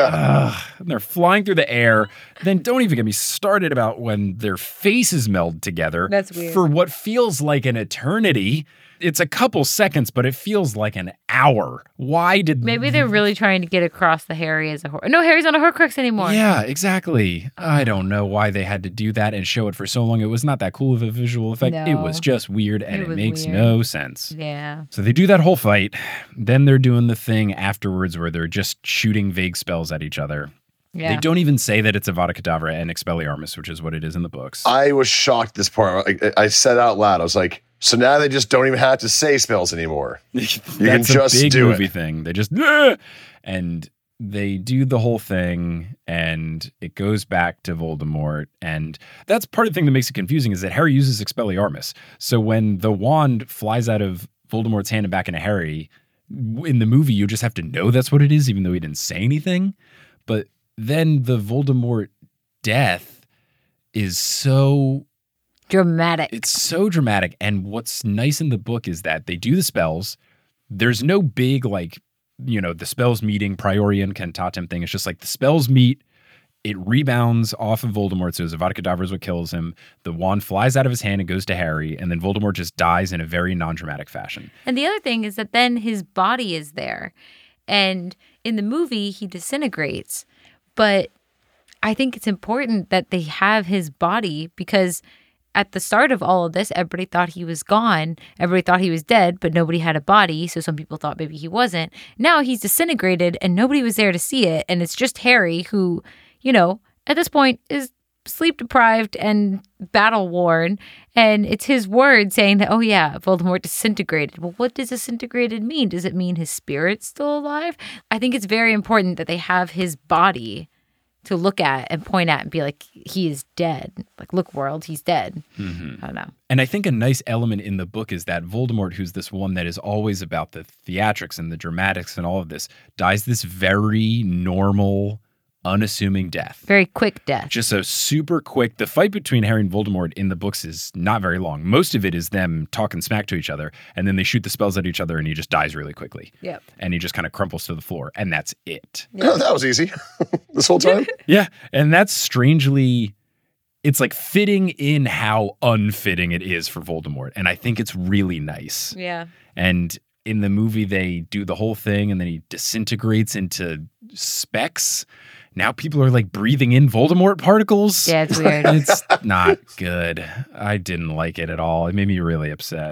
And they're flying through the air. Then don't even get me started about when their faces meld together.
That's weird.
For what feels like an eternity. It's a couple seconds, but it feels like an hour. Why did...
Maybe they're really trying to get across the Harry as a Horcrux. No, Harry's not a Horcrux anymore.
Yeah, exactly. I don't know why they had to do that and show it for so long. It was not that cool of a visual effect.
No.
It was just weird and it makes
weird.
no sense.
Yeah.
So they do that whole fight. Then they're doing the thing afterwards where they're just shooting vague spells at each other.
Yeah.
They don't even say that it's Avada Kedavra and Expelliarmus, which is what it is in the books.
I was shocked at this part. I said out loud, I was like, so now they just don't even have to say spells anymore. You can just
a big
do
movie
it.
thing. They just and they do the whole thing, and it goes back to Voldemort. And that's part of the thing that makes it confusing is that Harry uses Expelliarmus. So when the wand flies out of Voldemort's hand and back into Harry, in the movie you just have to know that's what it is, even though he didn't say anything. But then the Voldemort death is so
dramatic.
It's so dramatic. And what's nice in the book is that they do the spells. There's no big, like, you know, the spells meeting, Priori Incantatem thing. It's just like the spells meet, it rebounds off of Voldemort. So Avada Kedavra is what kills him. The wand flies out of his hand and goes to Harry. And then Voldemort just dies in a very non-dramatic fashion.
And the other thing is that then his body is there. And in the movie, he disintegrates. But I think it's important that they have his body because at the start of all of this, everybody thought he was gone. Everybody thought he was dead, but nobody had a body. So some people thought maybe he wasn't. Now he's disintegrated and nobody was there to see it. And it's just Harry who, you know, at this point is sleep deprived and battle worn. And it's his word saying that, oh yeah, Voldemort disintegrated. Well, what does disintegrated mean? Does it mean his spirit's still alive? I think it's very important that they have his body to look at and point at and be like, he is dead. Like, look, world, he's dead. I don't know.
And I think a nice element in the book is that Voldemort, who's this one that is always about the theatrics and the dramatics and all of this, dies this very normal, unassuming death.
Very quick death.
Just a super quick. The fight between Harry and Voldemort in the books is not very long. Most of it is them talking smack to each other, and then they shoot the spells at each other, and he just dies really quickly.
Yep.
And he just kind of crumples to the floor, and that's it.
Oh, that was easy. This whole time?
Yeah. And that's strangely, it's like fitting in how unfitting it is for Voldemort. And I think it's really nice.
Yeah.
And in the movie, they do the whole thing, and then he disintegrates into specks. Now people are like breathing in Voldemort particles.
Yeah, it's weird.
It's not good. I didn't like it at all. It made me really upset.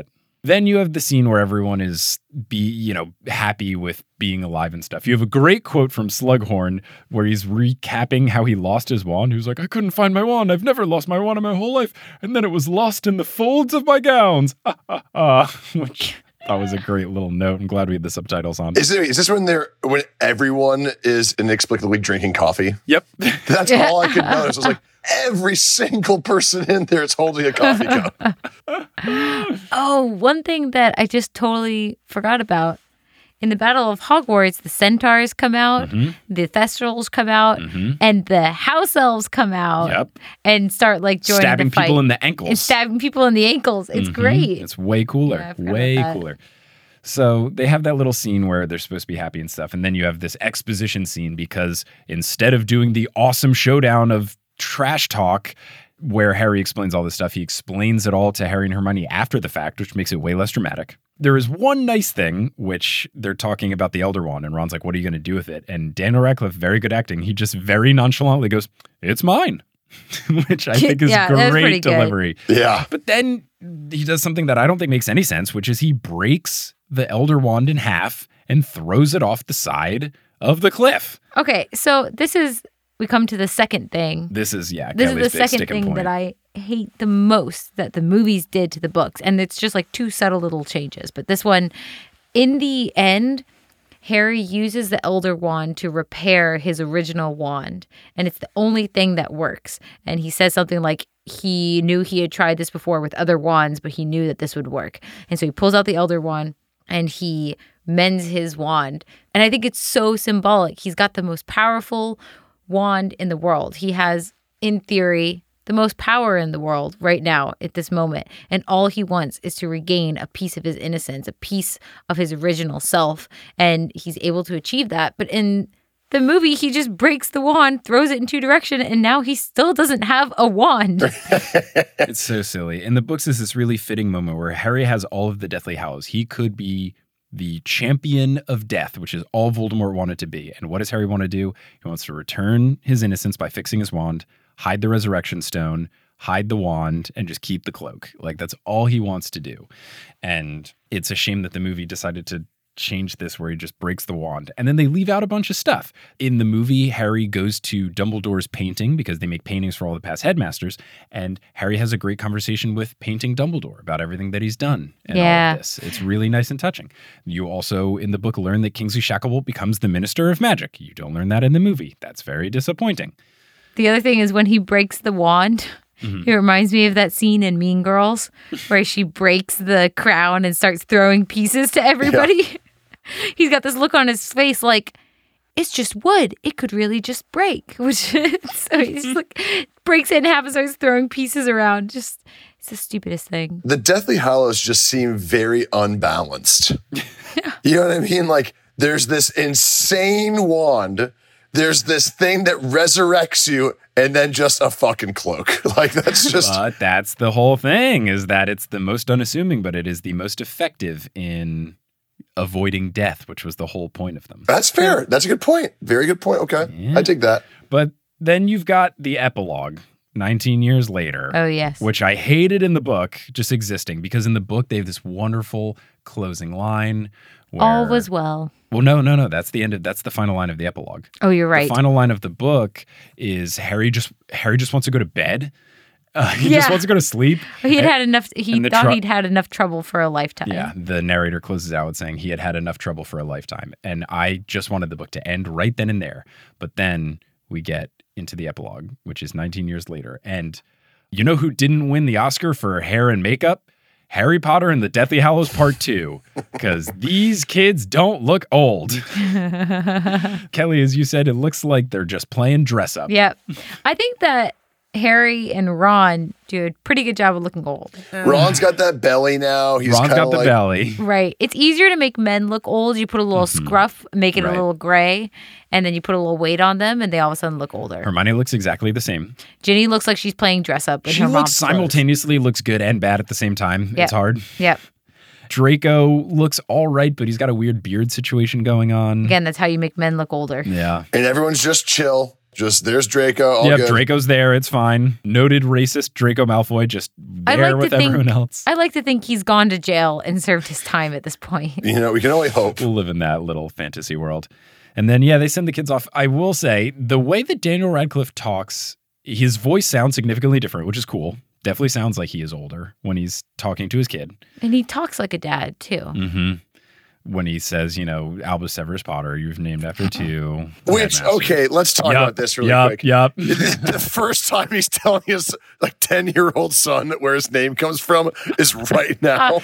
Then you have the scene where everyone is happy with being alive and stuff. You have a great quote from Slughorn where he's recapping how he lost his wand. He was like, I couldn't find my wand. I've never lost my wand in my whole life. And then it was lost in the folds of my gowns. Which that was a great little note. I'm glad we had the subtitles on.
Is this when everyone is inexplicably drinking coffee?
Yep.
That's all I could notice. I was like, every single person in there is holding a coffee cup.
Oh, one thing that I just totally forgot about. In the Battle of Hogwarts, the centaurs come out, the Thestrals come out, and the house elves come out and start like joining
stabbing
the fight.
People in the ankles.
And stabbing people in the ankles. It's great.
It's way cooler.
Yeah,
way cooler. So they have that little scene where they're supposed to be happy and stuff. And then you have this exposition scene because instead of doing the awesome showdown of trash talk where Harry explains all this stuff, he explains it all to Harry and Hermione after the fact, which makes it way less dramatic. There is one nice thing, which they're talking about the Elder Wand, and Ron's like, what are you going to do with it? And Daniel Radcliffe, very good acting, he just very nonchalantly goes, it's mine, which I think is great delivery.
Good. Yeah.
But then he does something that I don't think makes any sense, which is he breaks the Elder Wand in half and throws it off the side of the cliff.
Okay, so we come to the second thing.
This is
the second thing that I hate the most that the movies did to the books. And it's just like two subtle little changes. But this one, in the end, Harry uses the Elder Wand to repair his original wand. And it's the only thing that works. And he says something like he knew he had tried this before with other wands, but he knew that this would work. And so he pulls out the Elder Wand and he mends his wand. And I think it's so symbolic. He's got the most powerful wand in the world. He has, in theory, the most power in the world right now at this moment. And all he wants is to regain a piece of his innocence, a piece of his original self. And he's able to achieve that. But in the movie, he just breaks the wand, throws it in two directions, and now he still doesn't have a wand.
It's so silly. In the books, is this really fitting moment where Harry has all of the Deathly Hallows. He could be the champion of death, which is all Voldemort wanted to be. And what does Harry want to do? He wants to return his innocence by fixing his wand, hide the resurrection stone, hide the wand, and just keep the cloak. Like, that's all he wants to do. And it's a shame that the movie decided to change this where he just breaks the wand. And then they leave out a bunch of stuff. In the movie, Harry goes to Dumbledore's painting because they make paintings for all the past headmasters. And Harry has a great conversation with painting Dumbledore about everything that he's done and all of this. It's really nice and touching. You also, in the book, learn that Kingsley Shacklebolt becomes the Minister of Magic. You don't learn that in the movie. That's very disappointing.
The other thing is when he breaks the wand, it reminds me of that scene in Mean Girls where she breaks the crown and starts throwing pieces to everybody. Yeah. He's got this look on his face like, it's just wood. It could really just break. So he just like breaks it in half and starts throwing pieces around. Just, it's the stupidest thing.
The Deathly Hallows just seem very unbalanced. You know what I mean? Like, there's this insane wand. There's this thing that resurrects you, and then just a fucking cloak. Like, that's just...
But that's the whole thing, is that it's the most unassuming, but it is the most effective in avoiding death, which was the whole point of them.
That's fair. That's a good point. Very good point. Okay. Yeah. I dig that.
But then you've got the epilogue, 19 years later.
Oh, yes.
Which I hated in the book, just existing, because in the book they have this wonderful closing line where...
All was well.
Well, no. That's the final line of the epilogue.
Oh, you're right.
The final line of the book is Harry just wants to go to bed. He just wants to go to sleep.
He thought he'd had enough trouble for a lifetime.
Yeah, the narrator closes out with saying he had enough trouble for a lifetime. And I just wanted the book to end right then and there. But then we get into the epilogue, which is 19 years later. And you know who didn't win the Oscar for hair and makeup? Harry Potter and the Deathly Hallows Part 2. Because these kids don't look old. Kelly, as you said, it looks like they're just playing dress up.
Yep. I think that Harry and Ron do a pretty good job of looking old.
Ron's got that belly now.
Ron's got the belly.
Right. It's easier to make men look old. You put a little scruff, make it a little gray, and then you put a little weight on them, and they all of a sudden look older.
Hermione looks exactly the same.
Ginny looks like she's playing dress up.
She looks simultaneously looks good and bad at the same time.
Yep.
It's hard.
Yep.
Draco looks all right, but he's got a weird beard situation going on.
Again, that's how you make men look older.
Yeah.
And everyone's just chill. Just there's Draco. All
Yep,
good.
Draco's there. It's fine. Noted racist Draco Malfoy just there with everyone else.
I like to think he's gone to jail and served his time at this point.
We can only hope.
We'll live in that little fantasy world. And then, they send the kids off. I will say, the way that Daniel Radcliffe talks, his voice sounds significantly different, which is cool. Definitely sounds like he is older when he's talking to his kid.
And he talks like a dad, too.
Mm-hmm. When he says, Albus Severus Potter, you've named after two.
Which, okay, let's talk about this really quick.
Yep.
The first time he's telling his 10-year-old son where his name comes from is right now.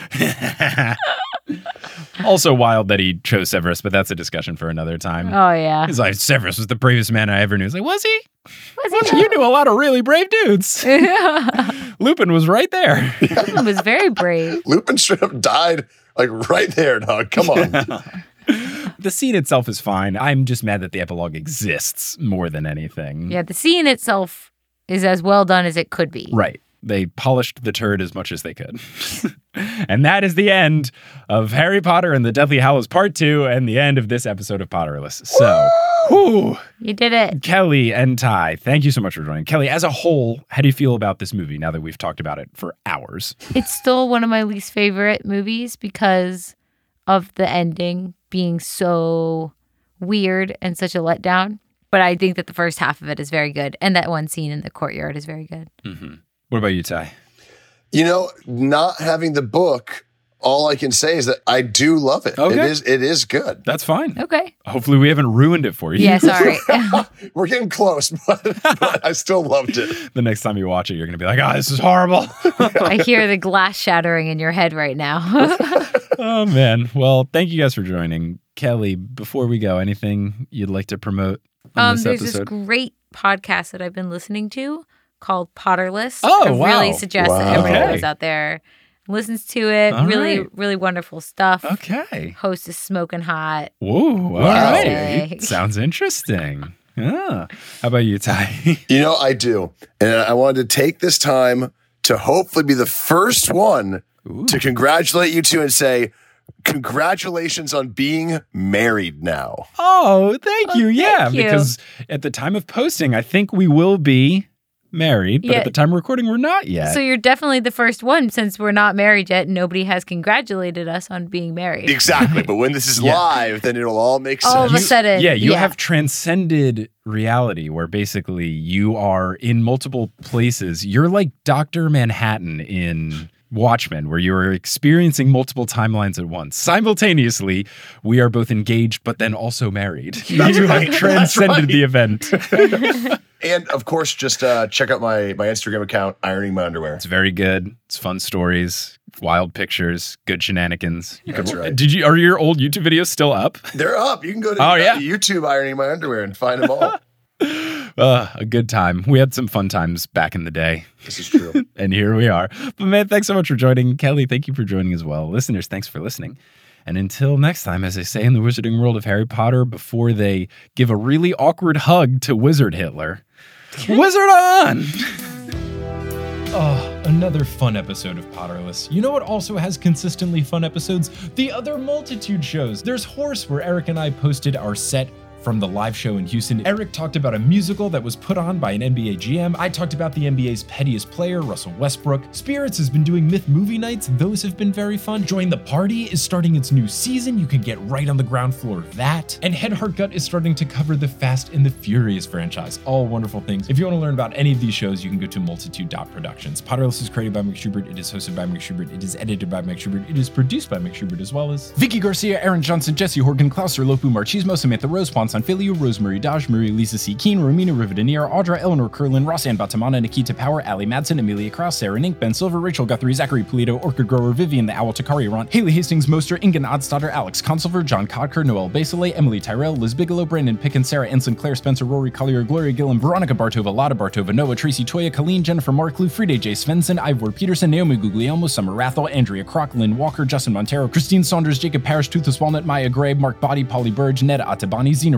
Also wild that he chose Severus, but that's a discussion for another time.
Oh, yeah.
He's like, Severus was the bravest man I ever knew. He's like, was he?
Was he?
You knew a lot of really brave dudes. Lupin was right there.
Lupin was very brave.
Lupin straight up died right there, dog. Come on.
The scene itself is fine. I'm just mad that the epilogue exists more than anything.
Yeah, the scene itself is as well done as it could be.
Right. They polished the turd as much as they could. And that is the end of Harry Potter and the Deathly Hallows Part 2 and the end of this episode of Potterless. So, whew.
You did it.
Kelly and Ty, thank you so much for joining. Kelly, as a whole, how do you feel about this movie now that we've talked about it for hours?
It's still one of my least favorite movies because of the ending being so weird and such a letdown. But I think that the first half of it is very good. And that one scene in the courtyard is very good.
Mm-hmm. What about you, Ty?
Not having the book, all I can say is that I do love it.
Okay.
It is good.
That's fine.
Okay.
Hopefully we haven't ruined it for you.
Yeah, sorry.
We're getting close, but I still loved it.
The next time you watch it, you're going to be like, this is horrible.
I hear the glass shattering in your head right now.
Oh, man. Well, thank you guys for joining. Kelly, before we go, anything you'd like to promote on this
there's
episode?
this great podcast that I've been listening to called Potterless.
Oh,
I
wow.
really suggest that everyone goes out there, listens to it.
All
really,
right.
really wonderful stuff.
Okay.
Host is smoking hot.
Whoa. All
Say.
right. Sounds interesting. Yeah. How about you, Ty?
I do. And I wanted to take this time to hopefully be the first one to congratulate you two and say, congratulations on being married now.
Oh, thank you. Yeah,
thank you.
Because at the time of posting, I think we will be married, but at the time of recording, we're not yet.
So you're definitely the first one since we're not married yet. Nobody has congratulated us on being married.
Exactly. But when this is live, then it'll all make sense.
All of a sudden.
You have transcended reality where basically you are in multiple places. You're like Dr. Manhattan in Watchmen, where you're experiencing multiple timelines at once. Simultaneously, we are both engaged, but then also married. You have transcended the event.
And of course, just check out my Instagram account, Ironing My Underwear.
It's very good. It's fun stories, wild pictures, good shenanigans.
That's right.
Are your old YouTube videos still up?
They're up. You can go to YouTube Ironing My Underwear and find them all.
A good time. We had some fun times back in the day.
This is true.
And here we are. But man, thanks so much for joining. Kelly, thank you for joining as well. Listeners, thanks for listening. And until next time, as they say in the Wizarding World of Harry Potter, before they give a really awkward hug to Wizard Hitler, Wizard on!
Oh, another fun episode of Potterless. You know what also has consistently fun episodes? The other Multitude shows. There's Horse, where Eric and I posted our set from the live show in Houston. Eric talked about a musical that was put on by an NBA GM. I talked about the NBA's pettiest player, Russell Westbrook. Spirits has been doing Myth Movie Nights. Those have been very fun. Join the Party is starting its new season. You can get right on the ground floor of that. And Head Heart Gut is starting to cover the Fast and the Furious franchise. All wonderful things. If you want to learn about any of these shows, you can go to multitude.productions. Potterless is created by Mick Schubert. It is hosted by Mick Schubert. It is edited by Mick Schubert. It is produced by Mick Schubert, as well as Vicky Garcia, Aaron Johnson, Jesse Horgan, Klaus Lopu, Marchismo, Samantha Rose, Juan Sanfilio, Rosemary Daj, Marie, Lisa C. Keen, Romina Rivadenier, Audra, Eleanor Curlin, Rossanne Batamana, Nikita Power, Ali Madsen, Amelia Krause, Sarah Nink, Ben Silver, Rachel Guthrie, Zachary Polito, Orchid Grower, Vivian, the Owl Takari Ront, Haley Hastings, Moster, Ingen Odstadter, Alex Consilver, John Codker, Noel Basile, Emily Tyrell, Liz Bigelow, Brandon Pickens, Sarah Ensign, Claire Spencer, Rory Collier, Gloria Gillum, Veronica Bartova, Lotta Bartova, Noah, Tracy Toya, Colleen, Jennifer Marklew, Frida J. Svensson, Ivor Peterson, Naomi Guglielmo, Summer Rathel, Andrea Kroc, Lynn Walker, Justin Montero, Christine Saunders, Jacob Parrish, Toothless Walnut, Maya Gray, Mark Body, Polly Burge, Ned Atabani, Zena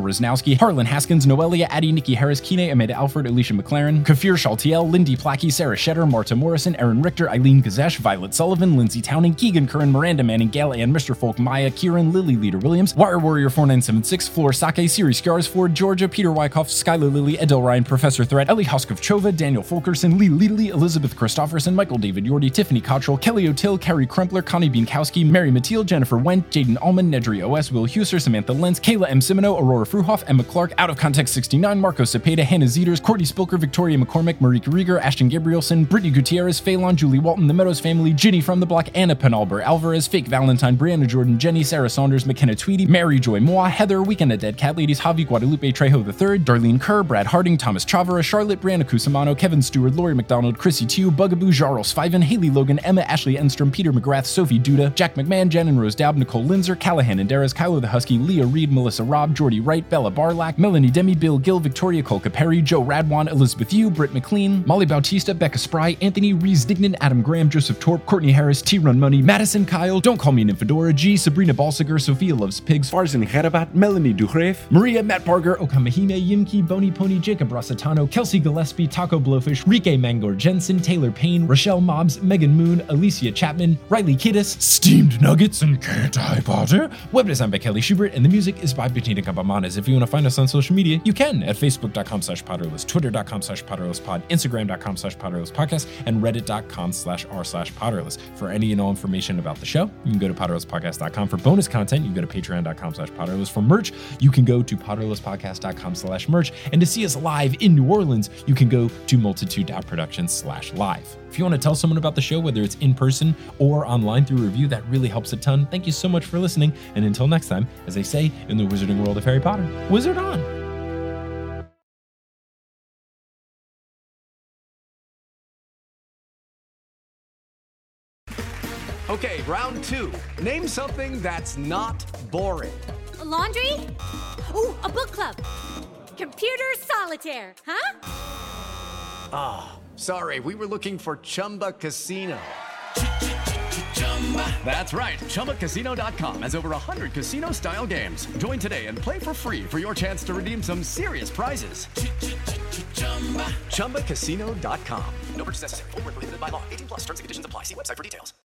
Rosnowski, Harlan Haskins, Noelia Addy, Nikki Harris, Kine, Amanda Alford, Alicia McLaren, Kafir Shaltiel, Lindy Plackey, Sarah Shetter, Marta Morrison, Aaron Richter, Eileen Gazesh, Violet Sullivan, Lindsay Towning, Keegan Curran, Miranda Manning, Gail Ann, Mr. Folk, Maya, Kieran, Lily Leader Williams, Wire Warrior 4976, Floor Sake, Siri Scars, Ford, Georgia, Peter Wyckoff, Skylar Lilly, Edel Ryan, Professor Threat, Ellie Hoskov-Chova, Daniel Fulkerson, Lee Leadley, Elizabeth Christofferson, Michael David Yordi, Tiffany Cottrell, Kelly O'Till, Carrie Crumpler, Connie Bienkowski, Mary Mathiel, Jennifer Wendt, Jaden Allman, Nedry OS, Will Huser, Samantha Lenz, Kayla M. Simino, Aurora Fruhoff, Emma Clark, Out of Context 69, Marco Cepeda, Hannah Zeters, Courtney Spilker, Victoria McCormick, Marika Rieger, Ashton Gabrielson, Brittany Gutierrez, Phelan, Julie Walton, The Meadows Family, Ginny from the Block, Anna Penalber, Alvarez, Fake Valentine, Brianna Jordan, Jenny, Sarah Saunders, McKenna Tweedy, Mary Joy Moa, Heather, Weekend at Dead Cat Ladies, Javi Guadalupe Trejo III, Darlene Kerr, Brad Harding, Thomas Chavara, Charlotte, Brianna Cusimano, Kevin Stewart, Lori McDonald, Chrissy Tew, Bugaboo, Jarl Sviven, Haley Logan, Emma Ashley Enstrom, Peter McGrath, Sophie Duda, Jack McMahon, Jen and Rose Daub, Nicole Linzer, Callahan and Darris, Kylo the Husky, Leah Reed, Melissa Robb, Jordy Wright, Bella Barlack, Melanie Demi, Bill Gill, Victoria Kolka Perry, Joe Radwan, Elizabeth Yu, Britt McLean, Molly Bautista, Becca Spry, Anthony Rees Dignan, Adam Graham, Joseph Torp, Courtney Harris, T Run Money, Madison Kyle, Don't Call Me Nymphadora, G, Sabrina Balsiger, Sophia Loves Pigs, Farzan Herabat, Melanie Duhrev, Maria, Matt Barger, Okamahime, Yimki, Bony Pony, Jacob Rossitano, Kelsey Gillespie, Taco Blowfish, Rike Mangor Jensen, Taylor Payne, Rochelle Mobbs, Megan Moon, Alicia Chapman, Riley Kiddis, Steamed Nuggets, and Can't I Potter? Web design by Kelly Schubert, and the music is by Bettina Campamanes. If you want to find us on social media, you can at facebook.com/Potterless, twitter.com/PotterlessPod, instagram.com/PotterlessPodcast, and reddit.com/r/Potterless. For any and all information about the show, you can go to potterlesspodcast.com. For bonus content, you can go to patreon.com/Potterless. For merch, you can go to potterlesspodcast.com/merch. And to see us live in New Orleans, you can go to multitude.productions/live. If you want to tell someone about the show, whether it's in person or online through review, that really helps a ton. Thank you so much for listening. And until next time, as they say in the wizarding world of Harry Potter, wizard on!
Okay, round two. Name something that's not boring.
A laundry? Ooh, a book club. Computer solitaire, huh?
Ah, sorry, we were looking for Chumba Casino. That's right, ChumbaCasino.com has over 100 casino-style games. Join today and play for free for your chance to redeem some serious prizes. ChumbaCasino.com.
No purchase necessary. Void where prohibited by law. 18+ terms and conditions apply. See website for details.